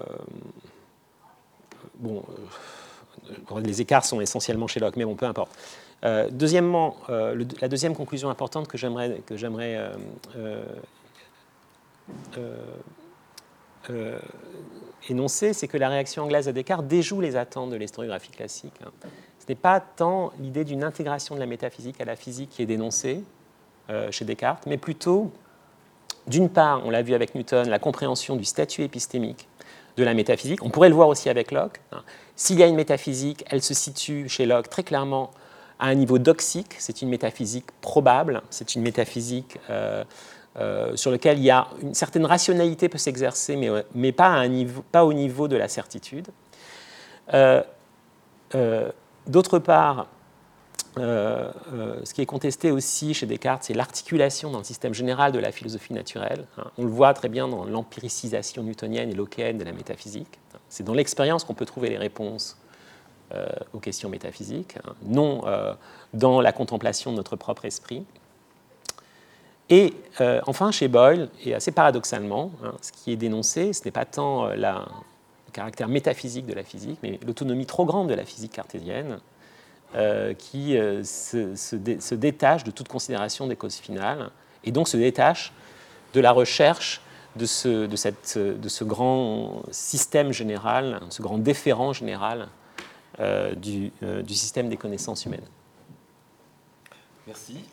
bon, euh, les écarts sont essentiellement chez Locke, mais bon, peu importe. Euh, deuxièmement, euh, le, la deuxième conclusion importante que j'aimerais, que j'aimerais euh, euh, euh, énoncer, c'est que la réaction anglaise à Descartes déjoue les attentes de l'historiographie classique. Hein. Ce n'est pas tant l'idée d'une intégration de la métaphysique à la physique qui est dénoncée euh, chez Descartes, mais plutôt d'une part, on l'a vu avec Newton, la compréhension du statut épistémique de la métaphysique. On pourrait le voir aussi avec Locke. S'il y a une métaphysique, elle se situe chez Locke très clairement à un niveau doxique. C'est une métaphysique probable, c'est une métaphysique euh, euh, sur laquelle il y a une certaine rationalité peut s'exercer, mais, mais pas, à un niveau, pas au niveau de la certitude. Euh, euh, d'autre part, Euh, euh, ce qui est contesté aussi chez Descartes, c'est l'articulation dans le système général de la philosophie naturelle. Hein. On le voit très bien dans l'empiricisation newtonienne et lockéenne de la métaphysique. C'est dans l'expérience qu'on peut trouver les réponses euh, aux questions métaphysiques, hein, non euh, dans la contemplation de notre propre esprit. Et euh, enfin, chez Boyle, et assez paradoxalement, hein, ce qui est dénoncé, ce n'est pas tant euh, la, le caractère métaphysique de la physique, mais l'autonomie trop grande de la physique cartésienne, Euh, qui euh, se, se, dé, se détache de toute considération des causes finales et donc se détache de la recherche de ce, de cette, de ce grand système général, ce grand déférent général euh, du, euh, du système des connaissances humaines. Merci.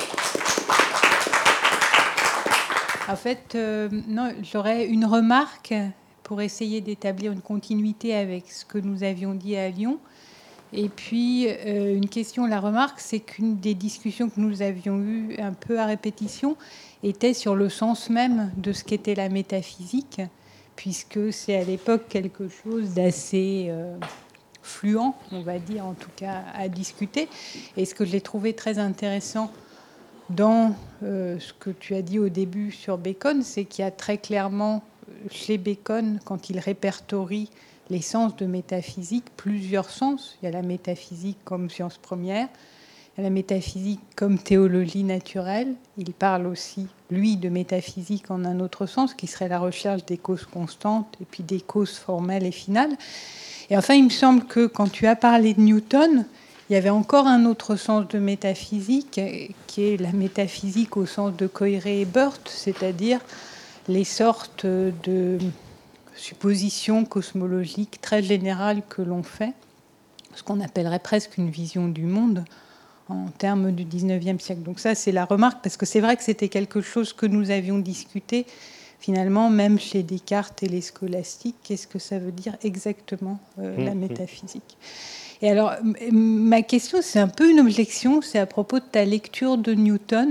En fait, euh, non, j'aurais une remarque pour essayer d'établir une continuité avec ce que nous avions dit à Lyon. Et puis, euh, une question, la remarque, c'est qu'une des discussions que nous avions eues un peu à répétition était sur le sens même de ce qu'était la métaphysique, puisque c'est à l'époque quelque chose d'assez euh, fluent, on va dire, en tout cas, à discuter. Et ce que j'ai trouvé très intéressant dans euh, ce que tu as dit au début sur Bacon, c'est qu'il y a très clairement, chez Bacon, quand il répertorie les sens de métaphysique, plusieurs sens. Il y a la métaphysique comme science première, il y a la métaphysique comme théologie naturelle. Il parle aussi, lui, de métaphysique en un autre sens, qui serait la recherche des causes constantes et puis des causes formelles et finales. Et enfin, il me semble que quand tu as parlé de Newton, il y avait encore un autre sens de métaphysique, qui est la métaphysique au sens de Coiré et Burt, c'est-à-dire les sortes de suppositions cosmologiques très générales que l'on fait, ce qu'on appellerait presque une vision du monde en termes du dix-neuvième siècle. Donc ça, c'est la remarque, parce que c'est vrai que c'était quelque chose que nous avions discuté, finalement, même chez Descartes et les scolastiques, qu'est-ce que ça veut dire exactement, euh, mmh, la métaphysique. Et alors, ma question, c'est un peu une objection, c'est à propos de ta lecture de Newton,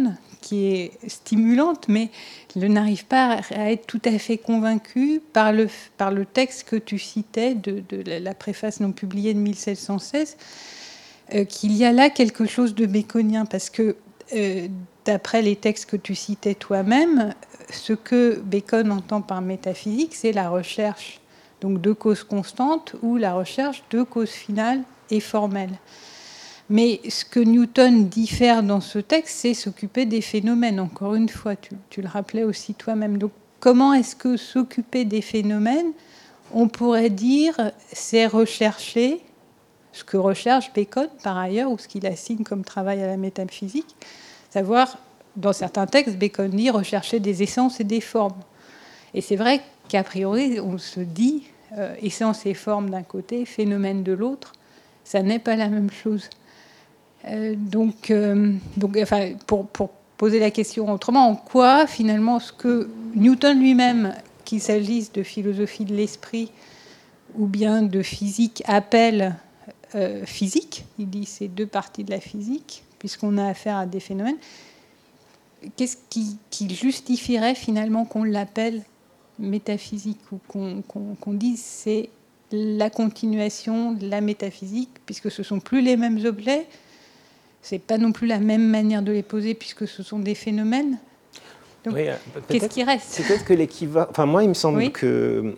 qui est stimulante, mais je n'arrive pas à être tout à fait convaincue par le, par le texte que tu citais de, de la préface non publiée de mille sept cent seize, euh, qu'il y a là quelque chose de béconien, parce que euh, d'après les textes que tu citais toi-même, ce que Bacon entend par métaphysique, c'est la recherche donc de causes constantes ou la recherche de causes finales et formelles. Mais ce que Newton diffère dans ce texte, c'est s'occuper des phénomènes. Encore une fois, tu, tu le rappelais aussi toi-même. Donc, comment est-ce que s'occuper des phénomènes, on pourrait dire, c'est rechercher ce que recherche Bacon, par ailleurs, ou ce qu'il assigne comme travail à la métaphysique, savoir, dans certains textes, Bacon dit rechercher des essences et des formes. Et c'est vrai qu'a priori, on se dit euh, essence et forme d'un côté, phénomène de l'autre, ça n'est pas la même chose. Euh, donc, euh, donc enfin, pour, pour poser la question autrement, en quoi, finalement, ce que Newton lui-même, qu'il s'agisse de philosophie de l'esprit ou bien de physique, appelle euh, physique, il dit c'est deux parties de la physique, puisqu'on a affaire à des phénomènes, qu'est-ce qui, qui justifierait finalement qu'on l'appelle métaphysique ou qu'on, qu'on, qu'on dise c'est la continuation de la métaphysique, puisque ce ne sont plus les mêmes objets, c'est pas non plus la même manière de les poser, puisque ce sont des phénomènes. Donc, oui, qu'est-ce qui reste? Peut-être que l'équivoque... Enfin, moi, il me semble oui. que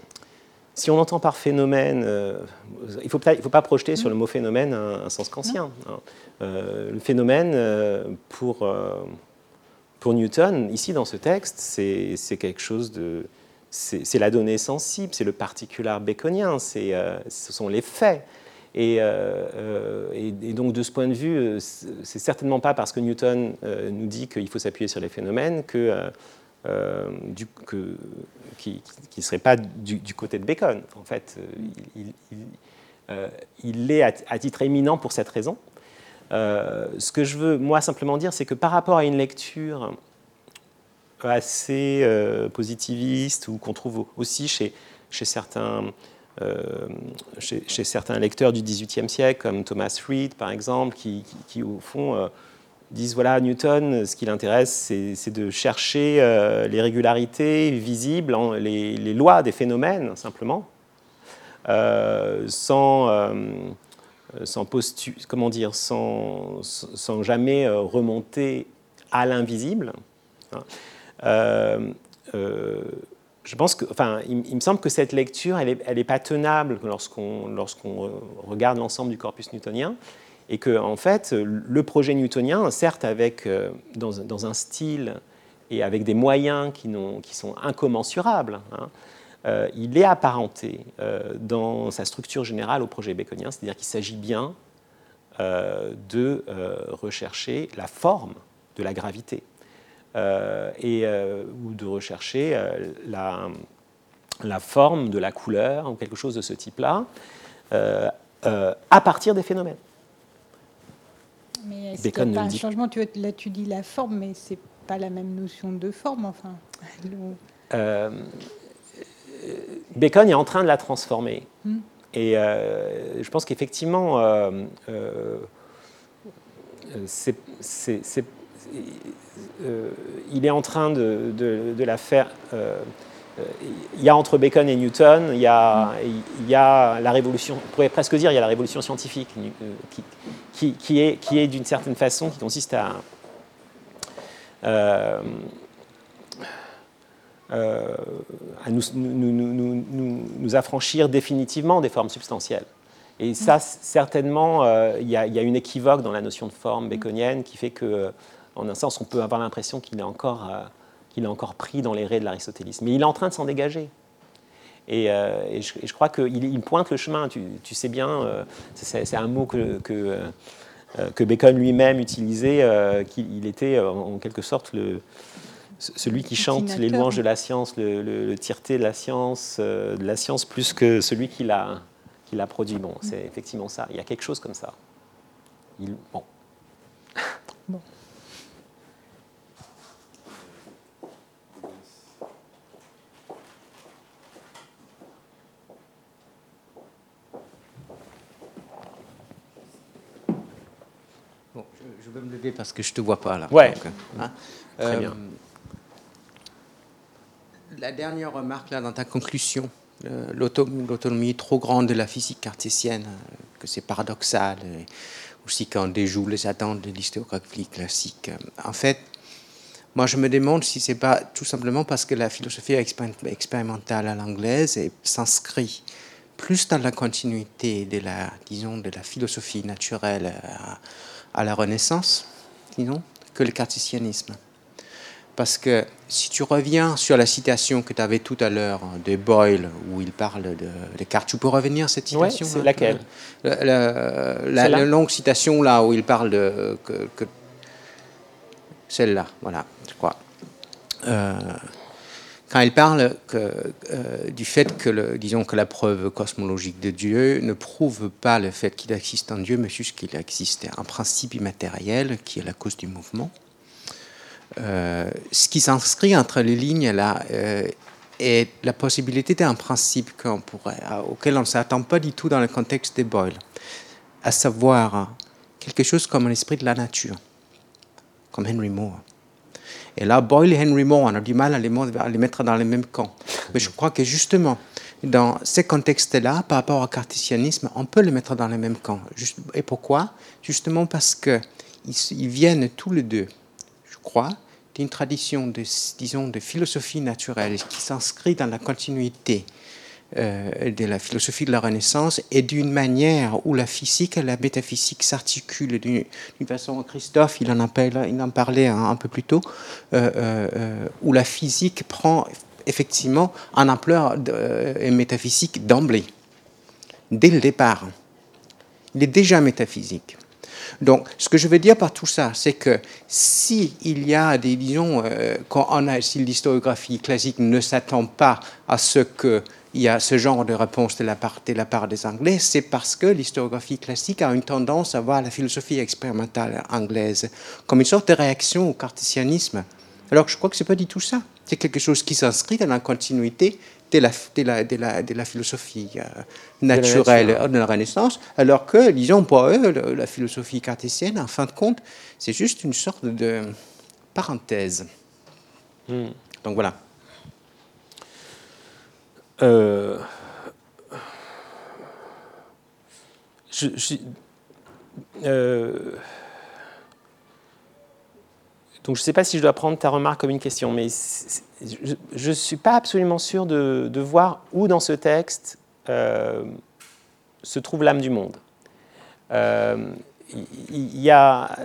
si on entend par phénomène, euh, il ne faut, faut pas projeter mmh. sur le mot phénomène un, un sens kantien. Hein. Euh, le phénomène, euh, pour, euh, pour Newton, ici dans ce texte, c'est, c'est quelque chose de... C'est, c'est la donnée sensible, c'est le particular baconien, c'est, euh, ce sont les faits. Et, euh, et, et donc, de ce point de vue, c'est certainement pas parce que Newton euh, nous dit qu'il faut s'appuyer sur les phénomènes que, euh, du, que, qui ne serait pas du, du côté de Bacon. En fait, il, il, euh, il l'est à, à titre éminent pour cette raison. Euh, ce que je veux, moi, simplement dire, c'est que par rapport à une lecture assez euh, positiviste, ou qu'on trouve aussi chez, chez certains... Euh, chez, chez certains lecteurs du dix-huitième siècle, comme Thomas Reid, par exemple, qui, qui, qui au fond, euh, disent, voilà, Newton, ce qui l'intéresse, c'est, c'est de chercher euh, les régularités visibles, en, les, les lois des phénomènes, simplement, euh, sans, euh, sans, postu- comment dire, sans, sans jamais remonter à l'invisible. Hein. Euh, euh, Je pense que, enfin, il, il me semble que cette lecture, elle n'est elle est pas tenable lorsqu'on, lorsqu'on regarde l'ensemble du corpus newtonien, et que, en fait, le projet newtonien, certes, avec, dans, dans un style et avec des moyens qui, n'ont, qui sont incommensurables, hein, euh, il est apparenté euh, dans sa structure générale au projet baconien, c'est-à-dire qu'il s'agit bien euh, de euh, rechercher la forme de la gravité. Euh, et, euh, ou de rechercher euh, la, la forme de la couleur ou quelque chose de ce type-là euh, euh, à partir des phénomènes. Mais est-ce Bacon qu'il n'y a pas un changement tu, Là, tu dis la forme, mais ce n'est pas la même notion de forme, enfin. euh, Bacon est en train de la transformer. Hmm. Et euh, je pense qu'effectivement, euh, euh, c'est... c'est, c'est Euh, il est en train de, de, de la faire. Euh, il y a entre Bacon et Newton, il y a, il y a la révolution, on pourrait presque dire, il y a la révolution scientifique qui, qui, qui est, qui est d'une certaine façon, qui consiste à, euh, euh, à nous, nous, nous, nous, nous affranchir définitivement des formes substantielles. Et ça, certainement, euh, il, y a, il y a une équivoque dans la notion de forme baconienne qui fait que, en un sens, on peut avoir l'impression qu'il est encore, euh, qu'il est encore pris dans les raies de l'aristotélisme. Mais il est en train de s'en dégager. Et, euh, et, je, et je crois qu'il il pointe le chemin. Tu, tu sais bien, euh, c'est, c'est un mot que, que, euh, que Bacon lui-même utilisait, euh, qu'il était euh, en quelque sorte le, celui qui chante les louanges de la science, le, le, le tireté de la science, euh, de la science plus que celui qui l'a, qui l'a produit. Bon, c'est effectivement ça. Il y a quelque chose comme ça. Il, bon. Bon. Bon, je, je vais me lever parce que je ne te vois pas là. Ouais. Donc, hein. Très Euh, bien. La dernière remarque là dans ta conclusion, euh, l'auto- l'autonomie trop grande de la physique cartésienne, euh, que c'est paradoxal, et aussi quand on déjoue les attentes de l'historiographie classique. Euh, en fait, moi je me demande si c'est pas tout simplement parce que la philosophie expéri- expérimentale à l'anglaise est- s'inscrit plus dans la continuité de la, disons, de la philosophie naturelle à, à la Renaissance, disons, que le cartésianisme. Parce que si tu reviens sur la citation que tu avais tout à l'heure de Boyle, où il parle de Descartes, tu peux revenir à cette Ouais, citation? c'est là laquelle? la, la, la, Celle-là la longue citation là où il parle de... Que, que, celle-là, voilà, je crois. Euh, quand il parle que, euh, du fait que, le, disons, que la preuve cosmologique de Dieu ne prouve pas le fait qu'il existe un Dieu, mais juste qu'il existe un principe immatériel qui est la cause du mouvement. Euh, ce qui s'inscrit entre les lignes là euh, est la possibilité d'un principe qu'on pourrait, auquel on ne s'attend pas du tout dans le contexte de Boyle, à savoir quelque chose comme l'esprit de la nature, comme Henry Moore. Et là, Boyle et Henry Moore, on a du mal à les, à les mettre dans le même camp. Mais je crois que justement, dans ces contextes-là, par rapport au cartésianisme, on peut les mettre dans le même camp. Juste, et pourquoi? Justement parce qu'ils ils viennent tous les deux, je crois, d'une tradition de, disons, de philosophie naturelle qui s'inscrit dans la continuité euh, de la philosophie de la Renaissance et d'une manière où la physique et la métaphysique s'articulent d'une, d'une façon, Christophe, il en, appelle, il en parlait un, un peu plus tôt, euh, euh, où la physique prend effectivement une ampleur de, euh, métaphysique d'emblée, dès le départ. Il est déjà métaphysique. Donc, ce que je veux dire par tout ça, c'est que si il y a des, disons, euh, quand on a, si l'historiographie classique ne s'attend pas à ce qu'il y a ce genre de réponse de la part, de la part des Anglais, c'est parce que l'historiographie classique a une tendance à voir la philosophie expérimentale anglaise comme une sorte de réaction au cartésianisme. Alors que je crois que ce n'est pas du tout ça. C'est quelque chose qui s'inscrit dans la continuité de la, de la, de la, de la philosophie euh, naturelle de la, de la Renaissance, alors que, disons, pour eux, le, la philosophie cartésienne, en fin de compte, c'est juste une sorte de parenthèse. Hmm. Donc voilà. Euh, je, je, euh, donc je ne sais pas si je dois prendre ta remarque comme une question, mais je ne suis pas absolument sûr de, de voir où dans ce texte euh, se trouve l'âme du monde. Euh, il y a,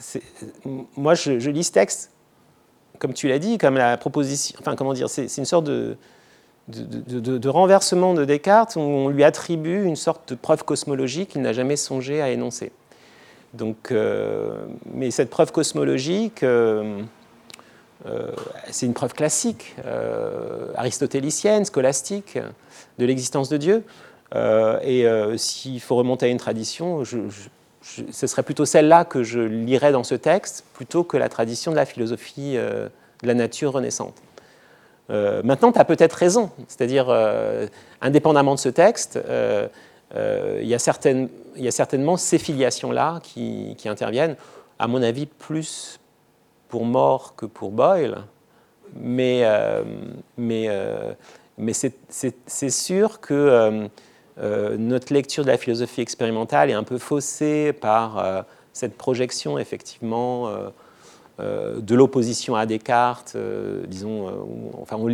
moi, je, je lis ce texte, comme tu l'as dit, comme la proposition, enfin comment dire, c'est, c'est une sorte de, de, de, de, de renversement de Descartes où on lui attribue une sorte de preuve cosmologique qu'il n'a jamais songé à énoncer. Donc, euh, mais cette preuve cosmologique, euh, euh, c'est une preuve classique, euh, aristotélicienne, scolastique, de l'existence de Dieu. Euh, et euh, s'il faut remonter à une tradition, je, je, je, ce serait plutôt celle-là que je lirais dans ce texte, plutôt que la tradition de la philosophie euh, de la nature renaissante. Euh, maintenant, tu as peut-être raison, c'est-à-dire, euh, indépendamment de ce texte, euh, euh, il y a certaines, il y a certainement ces filiations-là qui, qui interviennent, à mon avis, plus pour More que pour Boyle, mais, euh, mais, euh, mais c'est, c'est, c'est sûr que euh, euh, notre lecture de la philosophie expérimentale est un peu faussée par euh, cette projection, effectivement, euh, euh, de l'opposition à Descartes, euh, disons, euh, enfin, on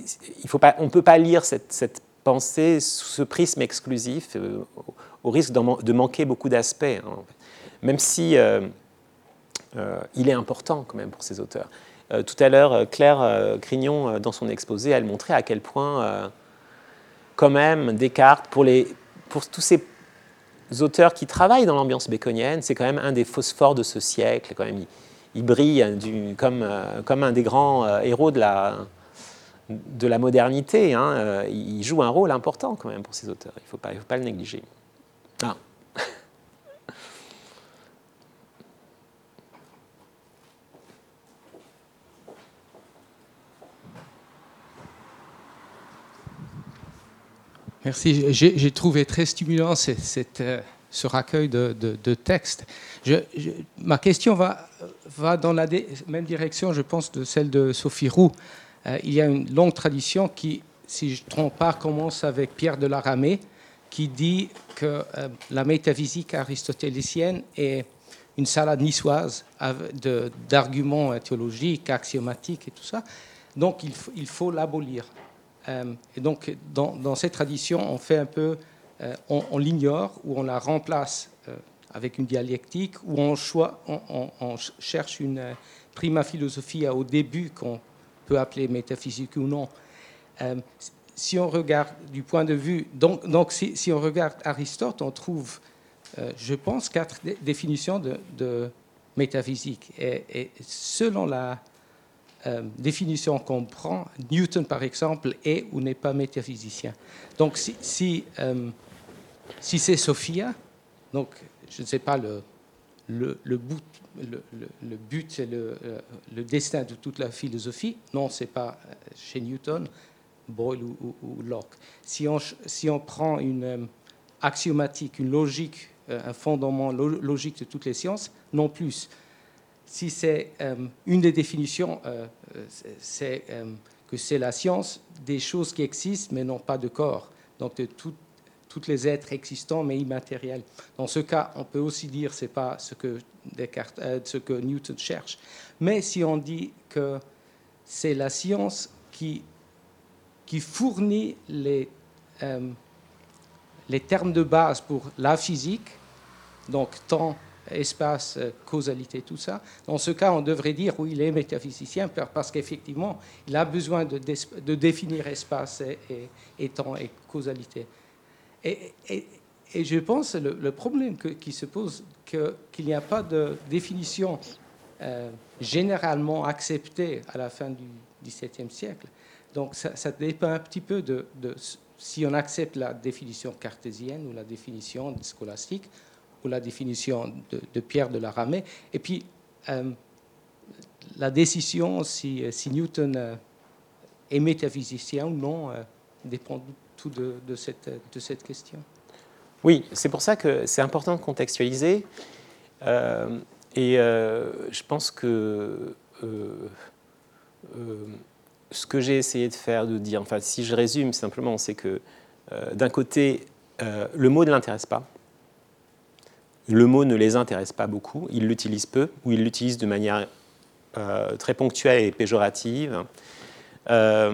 ne peut pas lire cette, cette pensée sous ce prisme exclusif, euh, au risque de manquer beaucoup d'aspects, hein, en fait. Même si euh, euh, il est important quand même pour ces auteurs. Euh, tout à l'heure, Claire euh, Crignon, euh, dans son exposé, elle montrait à quel point, euh, quand même, Descartes, pour, les, pour tous ces auteurs qui travaillent dans l'ambiance baconienne, c'est quand même un des phosphores de ce siècle. Quand même, il, il brille du, comme, euh, comme un des grands euh, héros de la, de la modernité. Hein. Euh, il joue un rôle important quand même pour ces auteurs. Il ne faut pas, il faut pas le négliger. Ah. Merci. J'ai, j'ai trouvé très stimulant cette, cette, ce recueil de, de, de textes. Je, je, ma question va, va dans la dé, même direction, je pense, de celle de Sophie Roux. Euh, il y a une longue tradition qui, si je ne me trompe pas, commence avec Pierre de la Ramée, qui dit que euh, la métaphysique aristotélicienne est une salade niçoise de, d'arguments théologiques, axiomatiques et tout ça. Donc, il, il faut l'abolir. Euh, et donc, dans, dans cette tradition, on fait un peu, euh, on, on l'ignore ou on la remplace euh, avec une dialectique ou on, choix, on, on, on cherche une euh, prima philosophia au début qu'on peut appeler métaphysique ou non. Euh, si on regarde du point de vue, donc, donc si, si on regarde Aristote, on trouve, euh, je pense, quatre dé- définitions de, de métaphysique. Et, et selon la Euh, définition qu'on prend, Newton, par exemple, est ou n'est pas métaphysicien. Donc, si, si, euh, si c'est Sophia, donc, je ne sais pas, le, le, le, but, le, le, le but, c'est le, le destin de toute la philosophie. Non, ce n'est pas chez Newton, Boyle ou, ou, ou Locke. Si on, si on prend une euh, axiomatique, une logique, euh, un fondement lo- logique de toutes les sciences, non plus. Si c'est euh, une des définitions, euh, c'est euh, que c'est la science des choses qui existent mais n'ont pas de corps, donc de tout, tous les êtres existants mais immatériels. Dans ce cas, on peut aussi dire que ce n'est pas ce que, Descartes, euh, ce que Newton cherche. Mais si on dit que c'est la science qui, qui fournit les, euh, les termes de base pour la physique, donc temps, espace, causalité, tout ça. Dans ce cas, on devrait dire oui, il est métaphysicien parce qu'effectivement, il a besoin de, de définir espace et, et, et temps et causalité. Et, et, et je pense que le, le problème que, qui se pose, que, qu'il n'y a pas de définition euh, généralement acceptée à la fin du dix-septième siècle. Donc ça, ça dépend un petit peu de, de si on accepte la définition cartésienne ou la définition scolastique, ou la définition de, de Pierre de la Ramée. Et puis, euh, la décision si, si Newton euh, est métaphysicien ou non euh, dépend tout de, de, cette, de cette question. Oui, c'est pour ça que c'est important de contextualiser. Euh, et euh, je pense que euh, euh, ce que j'ai essayé de faire, de dire, enfin, si je résume simplement, c'est que euh, d'un côté, euh, le mot ne l'intéresse pas. Le mot ne les intéresse pas beaucoup, ils l'utilisent peu, ou ils l'utilisent de manière euh, très ponctuelle et péjorative. Euh,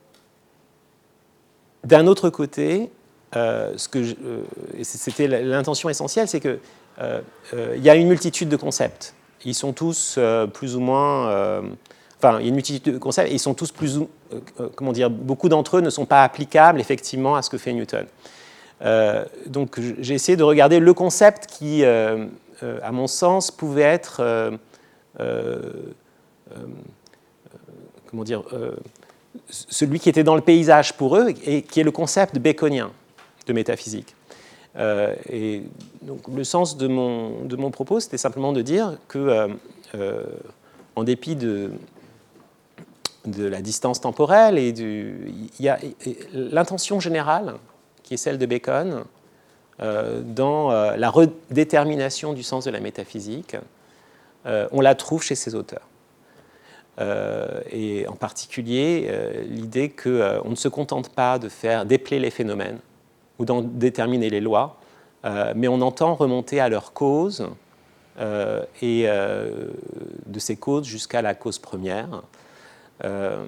d'un autre côté, euh, ce que je, euh, c'était l'intention essentielle, c'est qu'il euh, euh, y a une multitude de concepts. Ils sont tous euh, plus ou moins... Euh, enfin, il y a une multitude de concepts, et ils sont tous plus ou... Euh, comment dire, beaucoup d'entre eux ne sont pas applicables, effectivement, à ce que fait Newton. Euh, donc j'ai essayé de regarder le concept qui, euh, euh, à mon sens, pouvait être, euh, euh, euh, comment dire, euh, celui qui était dans le paysage pour eux et qui est le concept baconien de métaphysique. Euh, et donc le sens de mon, de mon propos, c'était simplement de dire que, euh, euh, en dépit de, de la distance temporelle et du, il y a l'intention générale qui est celle de Bacon, euh, dans euh, la redétermination du sens de la métaphysique, euh, on la trouve chez ces auteurs. Euh, et en particulier, euh, l'idée qu'on euh, ne se contente pas de faire dépeler les phénomènes ou d'en déterminer les lois, euh, mais on entend remonter à leur cause, euh, et euh, de ces causes jusqu'à la cause première. Euh,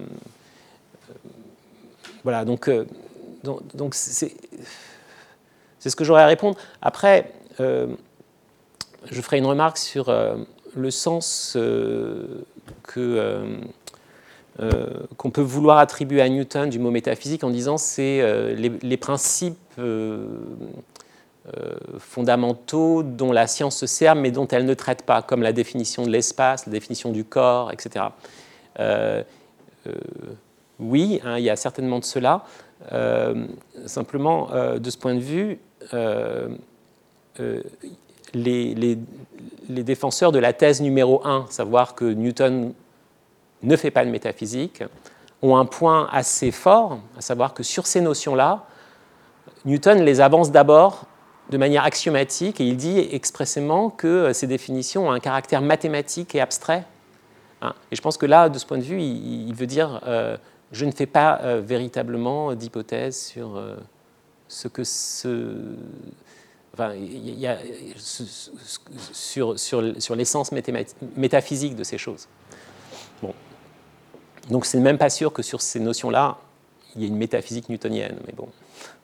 voilà, donc... Euh, Donc, donc c'est, c'est ce que j'aurais à répondre. Après, euh, je ferai une remarque sur euh, le sens euh, que, euh, euh, qu'on peut vouloir attribuer à Newton du mot métaphysique en disant c'est euh, les, les principes euh, euh, fondamentaux dont la science se sert mais dont elle ne traite pas, comme la définition de l'espace, la définition du corps, et cetera. Euh, euh, oui, hein, il y a certainement de cela. Euh, simplement, euh, de ce point de vue, euh, euh, les, les, les défenseurs de la thèse numéro un, savoir que Newton ne fait pas de métaphysique, ont un point assez fort, à savoir que sur ces notions-là, Newton les avance d'abord de manière axiomatique, et il dit expressément que ces définitions ont un caractère mathématique et abstrait. Hein. Et je pense que là, de ce point de vue, il, il veut dire euh, je ne fais pas euh, véritablement d'hypothèse sur euh, ce que ce... Enfin, il y a, sur, sur, sur l'essence métaphysique de ces choses. Bon. Donc, c'est même pas sûr que sur ces notions-là, il y ait une métaphysique newtonienne, mais bon.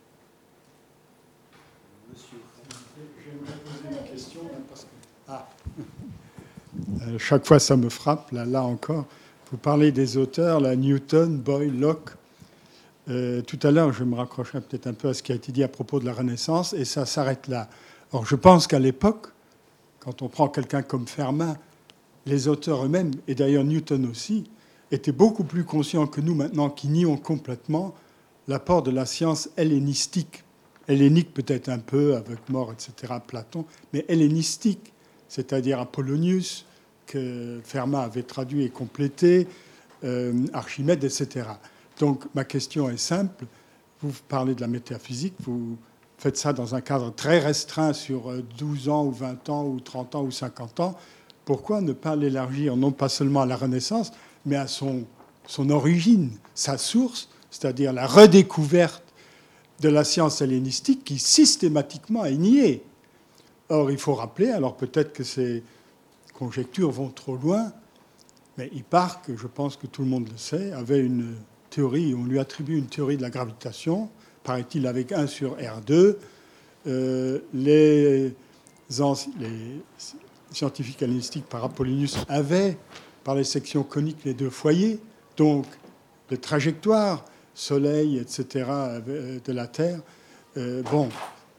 Euh, chaque fois, ça me frappe, là, là encore. Vous parlez des auteurs, là, Newton, Boyle, Locke. Euh, tout à l'heure, je me raccrocherai peut-être un peu à ce qui a été dit à propos de la Renaissance, et ça s'arrête là. Or, je pense qu'à l'époque, quand on prend quelqu'un comme Fermat, les auteurs eux-mêmes, et d'ailleurs Newton aussi, étaient beaucoup plus conscients que nous maintenant, qui nions complètement l'apport de la science hellénistique. Hellénique peut-être un peu, avec More, et cetera, Platon, mais hellénistique, c'est-à-dire Apollonius, que Fermat avait traduit et complété, euh, Archimède, et cetera. Donc ma question est simple. Vous parlez de la métaphysique, vous faites ça dans un cadre très restreint sur douze ans ou vingt ans ou trente ans ou cinquante ans. Pourquoi ne pas l'élargir non pas seulement à la Renaissance, mais à son, son origine, sa source, c'est-à-dire la redécouverte de la science hellénistique qui systématiquement est niée. Or, il faut rappeler, alors peut-être que ces conjectures vont trop loin, mais Hipparque, je pense que tout le monde le sait, avait une théorie, on lui attribue une théorie de la gravitation, paraît-il avec un sur R deux. Euh, les, les scientifiques hellénistiques par Apollonius avaient, par les sections coniques, les deux foyers, donc les trajectoires, Soleil, et cetera, de la Terre. Euh, bon,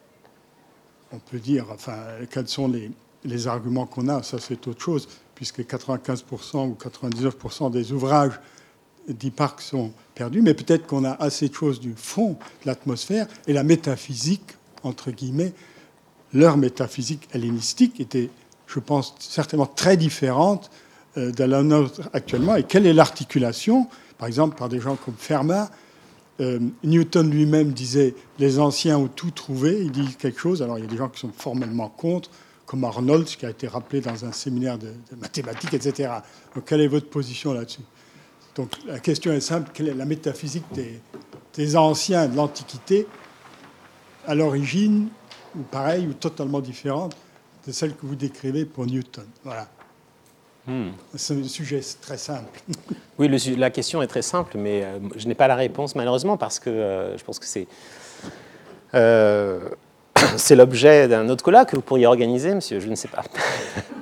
on peut dire, enfin, quels sont les, les arguments qu'on a, ça c'est autre chose, puisque quatre-vingt-quinze pour cent ou quatre-vingt-dix-neuf pour cent des ouvrages d'Hipparque sont perdus, mais peut-être qu'on a assez de choses du fond de l'atmosphère, et la métaphysique, entre guillemets, leur métaphysique hellénistique était, je pense, certainement très différente de la nôtre actuellement. Et quelle est l'articulation, par exemple, par des gens comme Fermat? euh, Newton lui-même disait « les anciens ont tout trouvé », il dit quelque chose, alors il y a des gens qui sont formellement contre, comme Arnold, qui a été rappelé dans un séminaire de, de mathématiques, et cetera. Donc quelle est votre position là-dessus? Donc la question est simple, quelle est la métaphysique des, des anciens de l'Antiquité, à l'origine, ou pareille, ou totalement différente de celle que vous décrivez pour Newton? Voilà. Hmm. C'est un sujet très simple. Oui, le, la question est très simple, mais euh, je n'ai pas la réponse, malheureusement, parce que euh, je pense que c'est... Euh, c'est l'objet d'un autre colloque que vous pourriez organiser, monsieur, je ne sais pas.